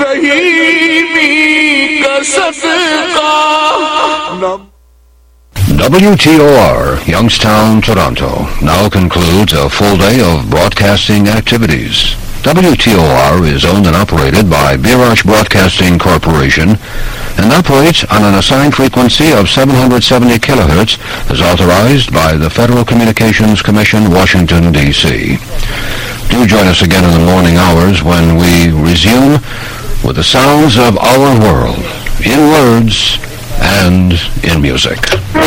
रहीमी का सदका. WTOR, Youngstown, Toronto, now concludes a full day of broadcasting activities. WTOR is owned and operated by Birach Broadcasting Corporation and operates on an assigned frequency of 770 kilohertz as authorized by the Federal Communications Commission, Washington, D.C. Do join us again in the morning hours when we resume with the sounds of our world, in words and in music.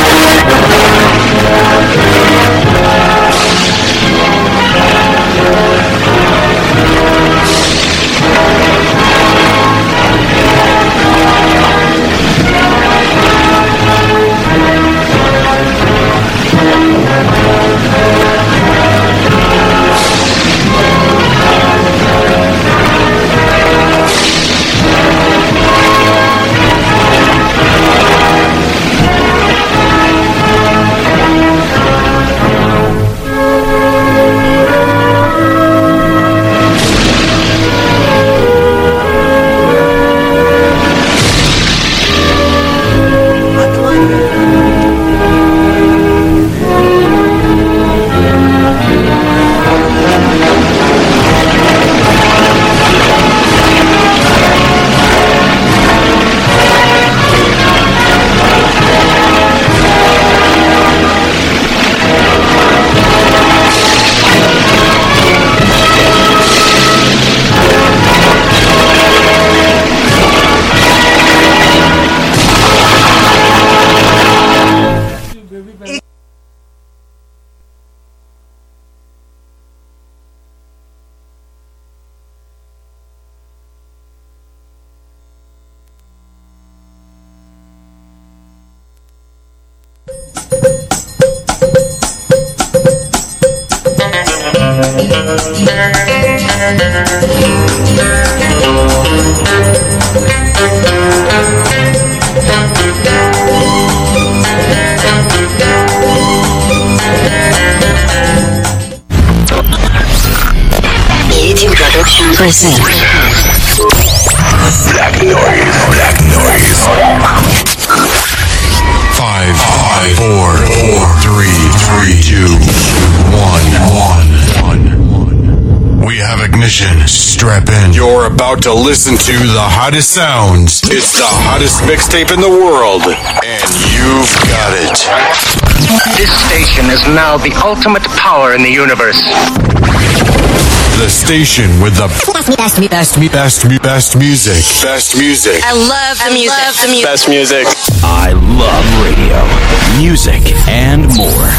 Black noise. 5, 4, 3, 2, 1. We have ignition. Strap in. You're about to listen to the hottest sounds. It's the hottest mixtape in the world, and you've got it. This station is now the ultimate power in the universe. The station with the best music. Best music. I love the music. Best music. I love radio, music, and more.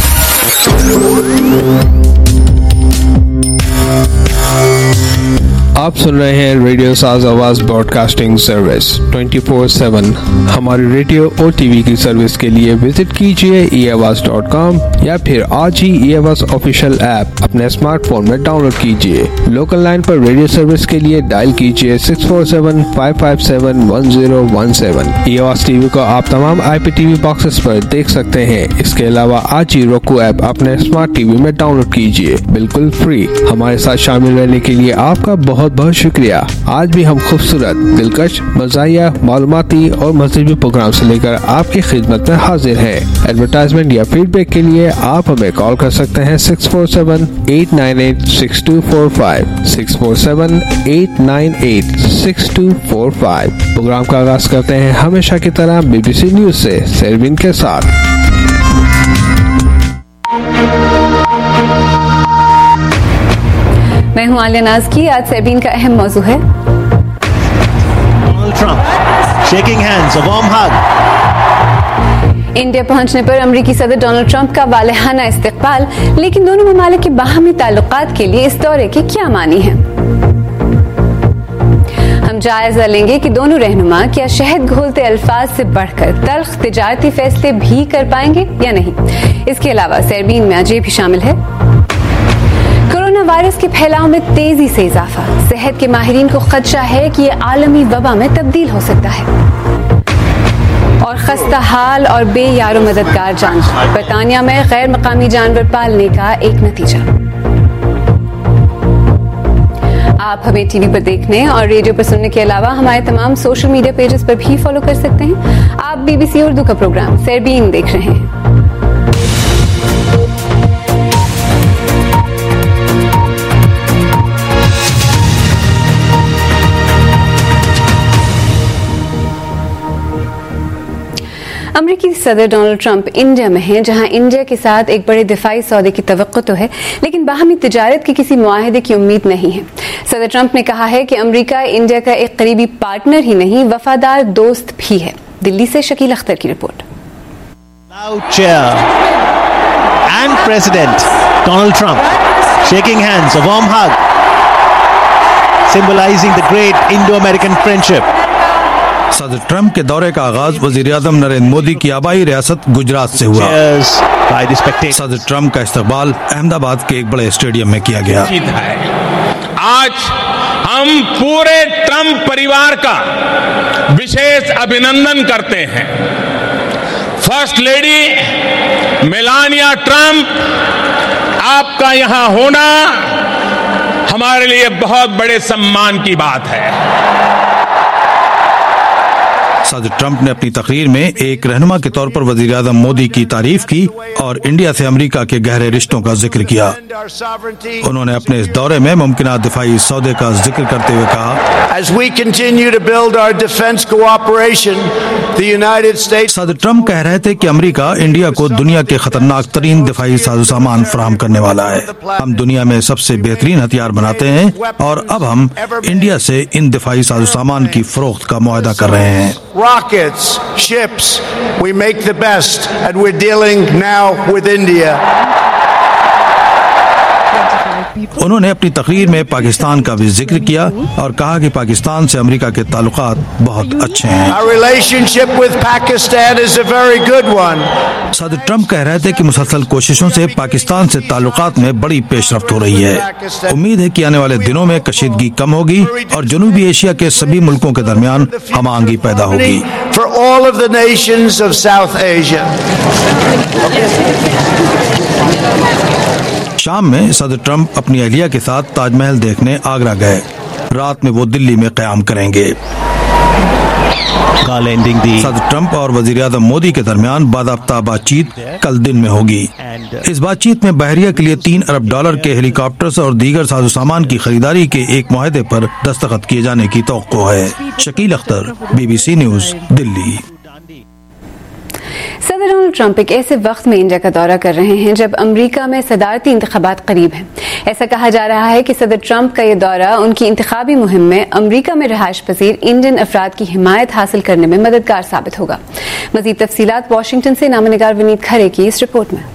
आप सुन रहे हैं radio साज आवाज broadcasting service 24/7। हमारी radio और TV की service के लिए विजिट कीजिए eavaz.com या फिर आज ही eavaz ऑफिशियल ऐप अपने स्मार्टफोन में डाउनलोड कीजिए। लोकल लाइन पर रेडियो सर्विस के लिए डायल कीजिए 647-557-1017। eavaz टीवी को आप तमाम IPTV बॉक्सेस पर देख सकते हैं। इसके अलावा आज ही roku ऐप अपने स्मार्ट टीवी में डाउनलोड कीजिए, बिल्कुल फ्री। हमारे साथ शामिल रहने के लिए आपका बहुत बहुत शुक्रिया। आज भी हम खूबसूरत, दिलकश, मज़ाहिया, मालूमाती और मज़हबी प्रोग्राम से लेकर आपकी खिदमत में हाजिर हैं। एडवर्टाइजमेंट या फीडबैक के लिए आप हमें कॉल कर सकते हैं 647-898-6245 647-898-6245। प्रोग्राम का आगाज करते हैं हमेशा की तरह BBC न्यूज से सरवीन के साथ। मैं हूं आलिया नाज़की। आज सरबीन का अहम मौजू है shaking hands, a warm hug. India पहुंचने पर अमेरिकी सदर डोनाल्ड ट्रंप का वालेहाना इस्तकबाल, लेकिन दोनों ममालिक के बाहमी ताल्लुकात के लिए इस दौरे के क्या मानी है। हम जायजा लेंगे कि दोनों रहनुमा क्या शहद घोलते अल्फाज से बढ़कर तल्ख तिजारती फैसले भी कर पाएंगे या नहीं। इसके अलावा सरबीन में आज ये भी शामिल है कोरोना वायरस के फैलाव में तेजी से इजाफा। सेहत के माहिरीन को खदशा है कि यह आलमी वबा में तब्दील हो सकता है। और खस्ता हाल और बेयारो मददगार जान बरतानिया में गैर मकामी जानवर पालने का एक नतीजा। आप हमें टीवी पर देखने और रेडियो पर सुनने के अलावा हमारे तमाम सोशल मीडिया पेजेस पर भी फॉलो कर सकते हैं। आप BBC उर्दू का प्रोग्राम सरबीन देख रहे हैं। अमेरिकी सदर डोनाल्ड ट्रंप इंडिया में हैं, जहां इंडिया के साथ एक बड़े दिफाई सौदे की तवक्को तो है, लेकिन बाहमी तिजारत के किसी मुआहदे की उम्मीद नहीं है। सदर ट्रंप ने कहा है कि अमेरिका इंडिया का एक करीबी पार्टनर ही नहीं, वफादार दोस्त भी है। दिल्ली से शकील अख्तर की report. And President Donald Trump shaking hands, a warm hug, symbolizing the great Indo-American friendship. सदर ट्रंप के दौरे का आगाज वज़ीर-ए-आज़म नरेंद्र मोदी की आबाई रियासत गुजरात से हुआ। सदर ट्रंप का इस्तकबाल अहमदाबाद के एक बड़े स्टेडियम में किया गया। आज हम पूरे ट्रंप परिवार का विशेष अभिनंदन करते हैं। फर्स्ट लेडी मेलानिया ट्रंप, आपका यहां होना हमारे लिए बहुत बड़े सम्मान की बात है। सदर ट्रंप ने अपनी तकरीर में एक रहनुमा के तौर पर वज़ीर-ए-आज़म मोदी की तारीफ की और इंडिया से अमेरिका के गहरे रिश्तों का जिक्र किया। उन्होंने अपने इस दौरे में मुमकिन दिफाई सौदे का जिक्र करते हुए कहा, As we continue to build our defense cooperation, the United States... सदर ट्रंप कह रहे थे कि अमेरिका इंडिया को दुनिया के खतरनाक तरीन दिफाई साजो सामान फराहम करने वाला है। हम दुनिया में सबसे बेहतरीन हथियार बनाते हैं और अब हम इंडिया से इन दिफाई साजो सामान की फरोख्त का मुआहदा कर रहे हैं। Rockets, ships, we make the best, and we're dealing now with India. उन्होंने अपनी तकरीर में पाकिस्तान का भी जिक्र किया और कहा कि पाकिस्तान से अमेरिका के ताल्लुकात बहुत अच्छे हैं। Our relationship with Pakistan is a very good one. सदर ट्रंप कह रहे थे कि मुसलसल कोशिशों से पाकिस्तान से ताल्लुकात में बड़ी पेशरफ्त हो रही है। उम्मीद है कि आने वाले दिनों में कशीदगी कम होगी और जनूबी एशिया के सभी मुल्कों के दरमियान हमांगी पैदा होगी। For all of the nations of South Asia. शाम में सदर ट्रंप अपनी अहलिया के साथ ताजमहल देखने आगरा गए। रात में वो दिल्ली में क़याम करेंगे। सदर ट्रंप और वज़ीर-ए-आज़म मोदी के दरमियान बाज़ाब्ता बातचीत कल दिन में होगी। इस बातचीत में बहरिया के लिए $3 अरब के हेलीकॉप्टर्स और दीगर साजो सामान की खरीदारी के एक मुआहदे पर दस्तखत किए जाने की तवक्को है। Shakeel Akhtar, BBC news, Delhi. सदर डोनाल्ड ट्रंप एक ऐसे वक्त में इंडिया का दौरा कर रहे हैं जब अमेरिका में सदारती इंतखाबात करीब हैं। ऐसा कहा जा रहा है कि सदर ट्रंप का ये दौरा उनकी इंतखाबी मुहिम में अमेरिका में रिहाइश पजीर इंडियन अफराद की हिमायत हासिल करने में मददगार साबित होगा। मजीद तफसीलात वाशिंगटन से नामनिगार विनीत खरे की इस रिपोर्ट में।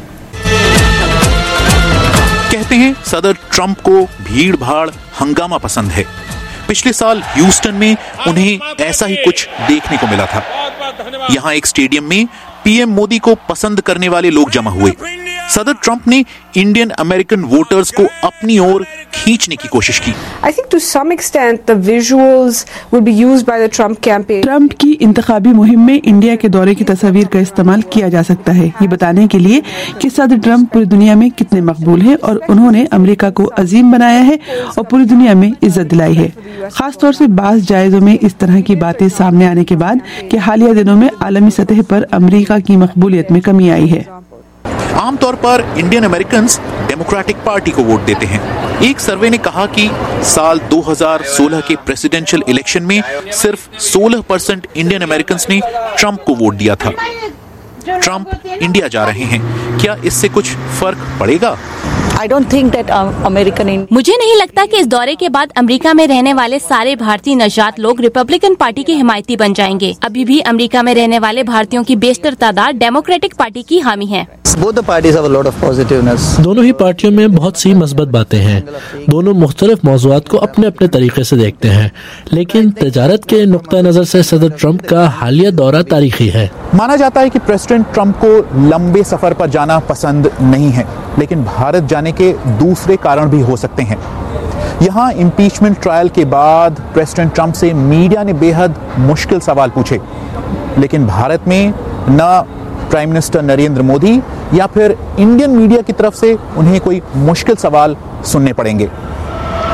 कहते हैं सदर ट्रंप को भीड़ भाड़ हंगामा पसंद है। पिछले साल ह्यूस्टन में उन्हें ऐसा ही कुछ देखने को मिला था। यहाँ एक स्टेडियम में पीएम मोदी को पसंद करने वाले लोग जमा हुए। सदर ट्रंप ने इंडियन अमेरिकन वोटर्स को अपनी ओर खींचने की कोशिश की। I think to some extent the visuals will be used by the Trump campaign. Trump की इंतखाबी मुहिम में इंडिया के दौरे की तस्वीर का इस्तेमाल किया जा सकता है, ये बताने के लिए कि सदर ट्रंप पूरी दुनिया में कितने मकबूल हैं और उन्होंने अमेरिका को अजीम बनाया है और पूरी दुनिया में इज्जत दिलाई है। खासतौर से बाज़ जायज़ों में इस तरह की बातें सामने आने के बाद कि हालिया दिनों में आलमी सतह पर अमेरिका की मकबूलियत में कमी आई है। आमतौर पर इंडियन अमेरिकन डेमोक्रेटिक पार्टी को वोट देते हैं। एक सर्वे ने कहा कि साल 2016 के प्रेसिडेंशियल इलेक्शन में सिर्फ 16% इंडियन अमेरिकन ने ट्रंप को वोट दिया था। ट्रंप इंडिया जा रहे हैं, क्या इससे कुछ फर्क पड़ेगा? I don't think that American... मुझे नहीं लगता कि इस दौरे के बाद अमेरिका में रहने वाले सारे भारतीय नौजवान लोग रिपब्लिकन पार्टी के हिमायती बन जाएंगे। अभी भी अमेरिका में रहने वाले भारतीयों की बेशतर तादाद डेमोक्रेटिक पार्टी की हामी है। दोनों ही पार्टियों में बहुत सी मस्बत बातें हैं। दोनों मुख्तलिफ मौज़ूआत को अपने अपने तरीके से देखते हैं, लेकिन तजारत के नुक्ता नजर से सदर ट्रंप का हालिया दौरा तारीखी है। माना जाता है कि प्रेसिडेंट ट्रंप को लंबे सफर पर जाना पसंद नहीं है, लेकिन भारत जाने के दूसरे कारण भी हो सकते हैं। यहाँ इम्पीचमेंट ट्रायल के बाद प्रेसिडेंट ट्रंप से मीडिया ने बेहद मुश्किल सवाल पूछे, लेकिन भारत में न प्राइम मिनिस्टर नरेंद्र मोदी या फिर इंडियन मीडिया की तरफ से उन्हें कोई मुश्किल सवाल सुनने पड़ेंगे।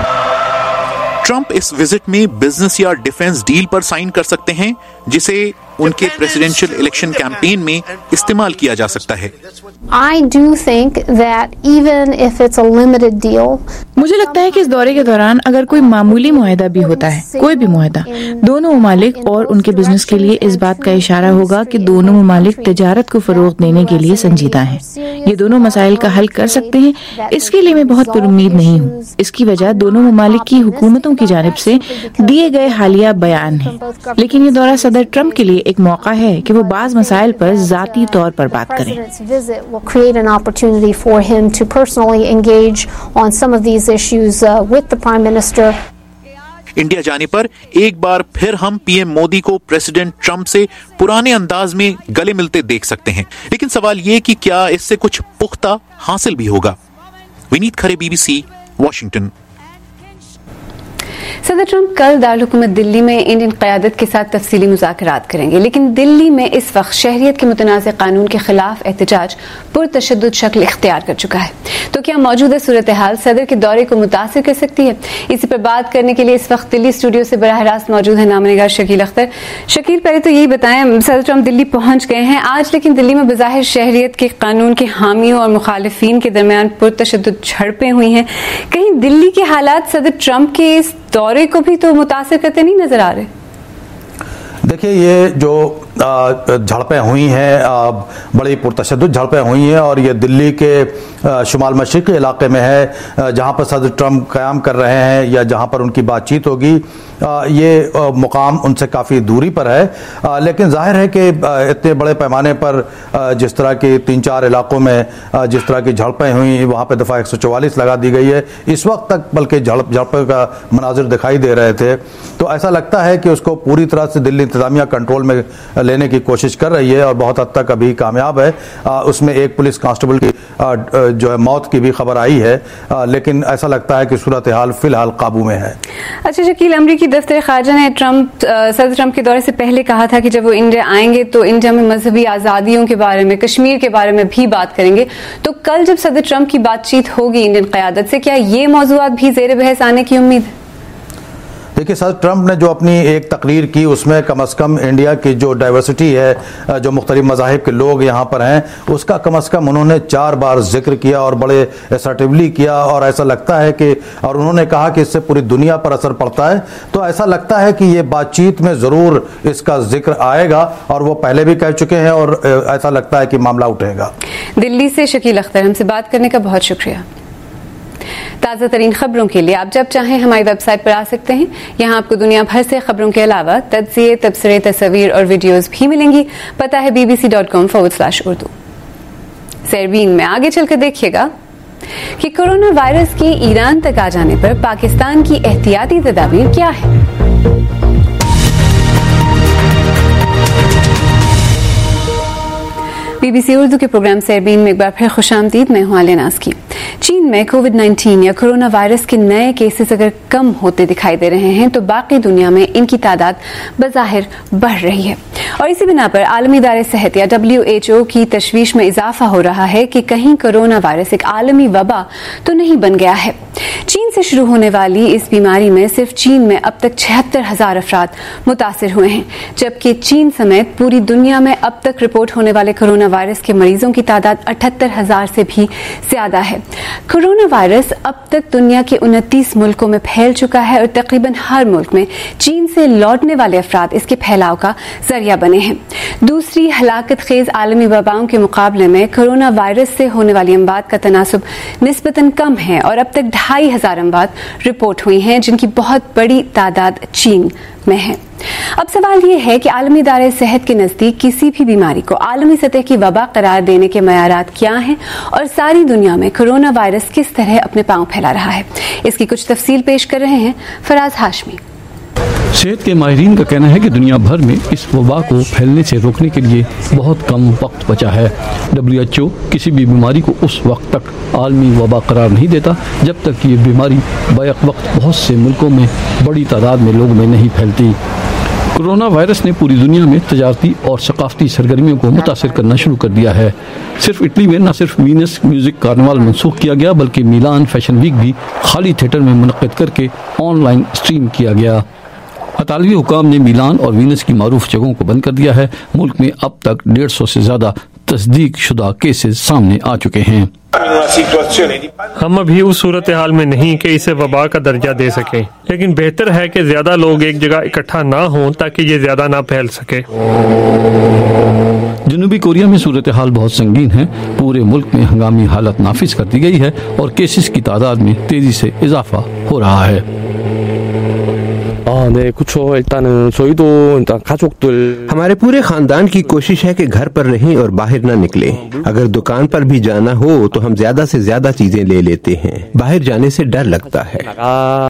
ट्रंप इस विजिट में बिजनेस या डिफेंस डील पर साइन कर सकते हैं, जिसे उनके प्रेसिडेंशियल इलेक्शन कैंपेन में इस्तेमाल किया जा सकता है। I do think that even if it's a limited deal, मुझे लगता है कि इस दौरे के दौरान अगर कोई मामूली मुआहदा भी होता है, कोई भी मुआहदा, दोनों ममालिक और उनके बिजनेस के लिए इस बात का इशारा होगा कि दोनों ममालिक तजारत को फरोग देने के लिए संजीदा हैं। ये दोनों मसाइल का हल कर सकते हैं, इसके लिए मैं बहुत पुरुम्मीद नहीं हूँ। इसकी वजह दोनों ममालिक की हुकूमतों की जानिब से दिए गए हालिया बयान है। लेकिन ये दौरा सदर ट्रंप के लिए एक मौका है कि वो बाज मसाइल पर जाती तौर पर बात करें। will create an opportunity for him to personally engage on some of these issues with the Prime Minister. India जाने पर एक बार फिर हम पीएम मोदी को प्रेसिडेंट ट्रंप से पुराने अंदाज में गले मिलते देख सकते हैं, लेकिन सवाल ये कि क्या इससे कुछ पुख्ता हासिल भी होगा। Vineet Khare, BBC, Washington. सदर ट्रंप कल दारुल-हुकूमत दिल्ली में इंडियन क़यादत के साथ तफसीली मुज़ाकरात करेंगे, लेकिन दिल्ली में इस वक्त शहरियत के मुतनाज़ कानून के खिलाफ एहतजाज पुरतशद्दुद शक्ल इख्तियार कर चुका है। तो क्या मौजूदा सूरत हाल सदर के दौरे को मुतासिर कर सकती है? इसी पर बात करने के लिए इस वक्त दिल्ली स्टूडियो से बराह रास्त मौजूद है नामनिगार शकील अख्तर। शकील, पहले तो यही बताएं, सदर ट्रंप दिल्ली पहुंच गए हैं आज, लेकिन दिल्ली में बज़ाहिर शहरियत के कानून के हामियों और मुखालिफिन के दरमियान पुरतशद्दुद झड़पें हुई हैं। कहीं दिल्ली के हालात सदर ट्रंप के इस दौरे को भी तो मुतासिर करते नहीं नजर आ रहे? देखिए, ये जो झड़पें हुई हैं, बड़ी पुरतशद्दुद झड़पें हुई हैं और ये दिल्ली के शुमाल मशरिक़ी इलाके में है जहां पर सदर ट्रंप क़याम कर रहे हैं या जहां पर उनकी बातचीत होगी। ये मुकाम उनसे काफ़ी दूरी पर है, लेकिन जाहिर है कि इतने बड़े पैमाने पर जिस तरह की 3-4 इलाकों में जिस तरह की झड़पें हुई, वहाँ पर दफ़ा 144 लगा दी गई है। इस वक्त तक बल्कि झड़पों का मनाजिर दिखाई दे रहे थे, तो ऐसा लगता है कि उसको पूरी तरह से दिल्ली इंतज़ामिया कंट्रोल में लेने की कोशिश कर रही है और बहुत हद तक अभी कामयाब है। उसमें एक पुलिस कांस्टेबल की जो है मौत की भी खबर आई है, लेकिन ऐसा लगता है कि सूरत हाल फिलहाल काबू में है। अच्छा शकील, अमरीकी दफ्तर खारजा ने सदर ट्रंप के दौरे से पहले कहा था कि जब वो इंडिया आएंगे तो इंडिया में मजहबी आज़ादियों के बारे में, कश्मीर के बारे में भी बात करेंगे। तो कल जब सदर ट्रंप की बातचीत होगी इंडियन क़यादत से, क्या ये मौज़ूआत भी ज़ेर बहस आने की उम्मीद है? देखिए, सदर ट्रंप ने जो अपनी एक तकरीर की उसमें कम से कम इंडिया की जो डाइवर्सिटी है, जो मुख्तलिफ मज़ाहिब के लोग यहाँ पर हैं, उसका कम से कम उन्होंने 4 बार जिक्र किया और बड़े असर्टिवली किया। और ऐसा लगता है कि, और उन्होंने कहा कि इससे पूरी दुनिया पर असर पड़ता है। तो ऐसा लगता है कि ये बातचीत में ज़रूर इसका जिक्र आएगा और वो पहले भी कह चुके हैं और ऐसा लगता है कि मामला उठेगा। दिल्ली से शकील अख्तर, हमसे बात करने का बहुत शुक्रिया। ताज़ा तरीन खबरों के लिए आप जब चाहें हमारी वेबसाइट पर आ सकते हैं। यहाँ आपको दुनिया भर से खबरों के अलावा तज्ज़िये, तबसरे, तस्वीर और वीडियोस भी मिलेंगी। पता है bbc.com/urdu। सेरबीन में आगे चलकर देखिएगा कि कोरोना वायरस के ईरान तक आ जाने पर पाकिस्तान की एहतियाती तदाबीर क्या है। BBC उर्दू के प्रोग्राम सेरबीन में एक बार फिर खुशामदीद। मैं हूं आलिया नाज़ की। चीन में कोविड-19 या कोरोना वायरस के नए केसेस अगर कम होते दिखाई दे रहे हैं तो बाकी दुनिया में इनकी तादाद बज़ाहिर बढ़ रही है और इसी बिना पर आलमी इदारे सेहत या WHO की तशवीश में इजाफा हो रहा है कि कहीं कोरोना वायरस एक आलमी वबा तो नहीं बन गया है। चीन से शुरू होने वाली इस बीमारी में सिर्फ चीन में अब तक 76,000 अफराद मुतासिर हुए हैं, जबकि चीन समेत पूरी दुनिया में अब तक रिपोर्ट होने वाले कोरोना वायरस के मरीजों की तादाद 78,000 से भी ज्यादा है। कोरोना वायरस अब तक दुनिया के 29 मुल्कों में फैल चुका है और तकरीबन हर मुल्क में चीन से लौटने वाले अफराद इसके फैलाव का जरिया बने हैं। दूसरी हलाकत खेज आलमी वबाओं के मुकाबले में कोरोना वायरस से होने वाली अमवात का तनासुब निस्बतन कम है और अब तक 2,500 अमवात रिपोर्ट हुई हैं, जिनकी बहुत बड़ी तादाद चीन में है। अब सवाल ये है कि आलमी इदारे सेहत के नजदीक किसी भी बीमारी को आलमी सतह की वबा करार देने के मयारात क्या हैं और सारी दुनिया में कोरोना वायरस किस तरह अपने पांव फैला रहा है, इसकी कुछ तफसील पेश कर रहे हैं फराज हाशमी। सेहत के माहिरीन का कहना है कि दुनिया भर में इस वबा को फैलने से रोकने के लिए बहुत कम वक्त बचा है। WHO किसी भी बीमारी को उस वक्त तक आलमी वबा करार नहीं देता जब तक ये बीमारी बैक वक्त बहुत से मुल्कों में बड़ी तादाद में लोगों में नहीं फैलती। कोरोना वायरस ने पूरी दुनिया में तजारती और सकाफती सरगर्मियों को मुतासर करना शुरू कर दिया है। सिर्फ इटली में न सिर्फ वीनस म्यूजिक कार्निवाल मनसूख किया गया बल्कि मिलान फैशन वीक भी खाली थिएटर में मुनक्किद करके ऑनलाइन स्ट्रीम किया गया। इतालवी हुकाम ने मिलान और वीनस की मारूफ जगहों को बंद कर दिया है। मुल्क में अब तक 150 से ज्यादा तस्दीक शुदा केसेस सामने आ चुके हैं। हम अभी उस सूरत हाल में नहीं कि इसे वबा का दर्जा दे सकें, लेकिन बेहतर है कि ज्यादा लोग एक जगह इकट्ठा ना हों ताकि ये ज्यादा ना फैल सके। जनूबी कोरिया में सूरत हाल बहुत संगीन है। पूरे मुल्क में हंगामी हालत नाफिज कर दी गई है और केसेस की तादाद में तेजी से इजाफा हो रहा है। हमारे पूरे खानदान की कोशिश है कि घर पर रहें और बाहर ना निकलें। अगर दुकान पर भी जाना हो तो हम ज्यादा से ज्यादा चीजें ले लेते हैं। बाहर जाने से डर लगता है।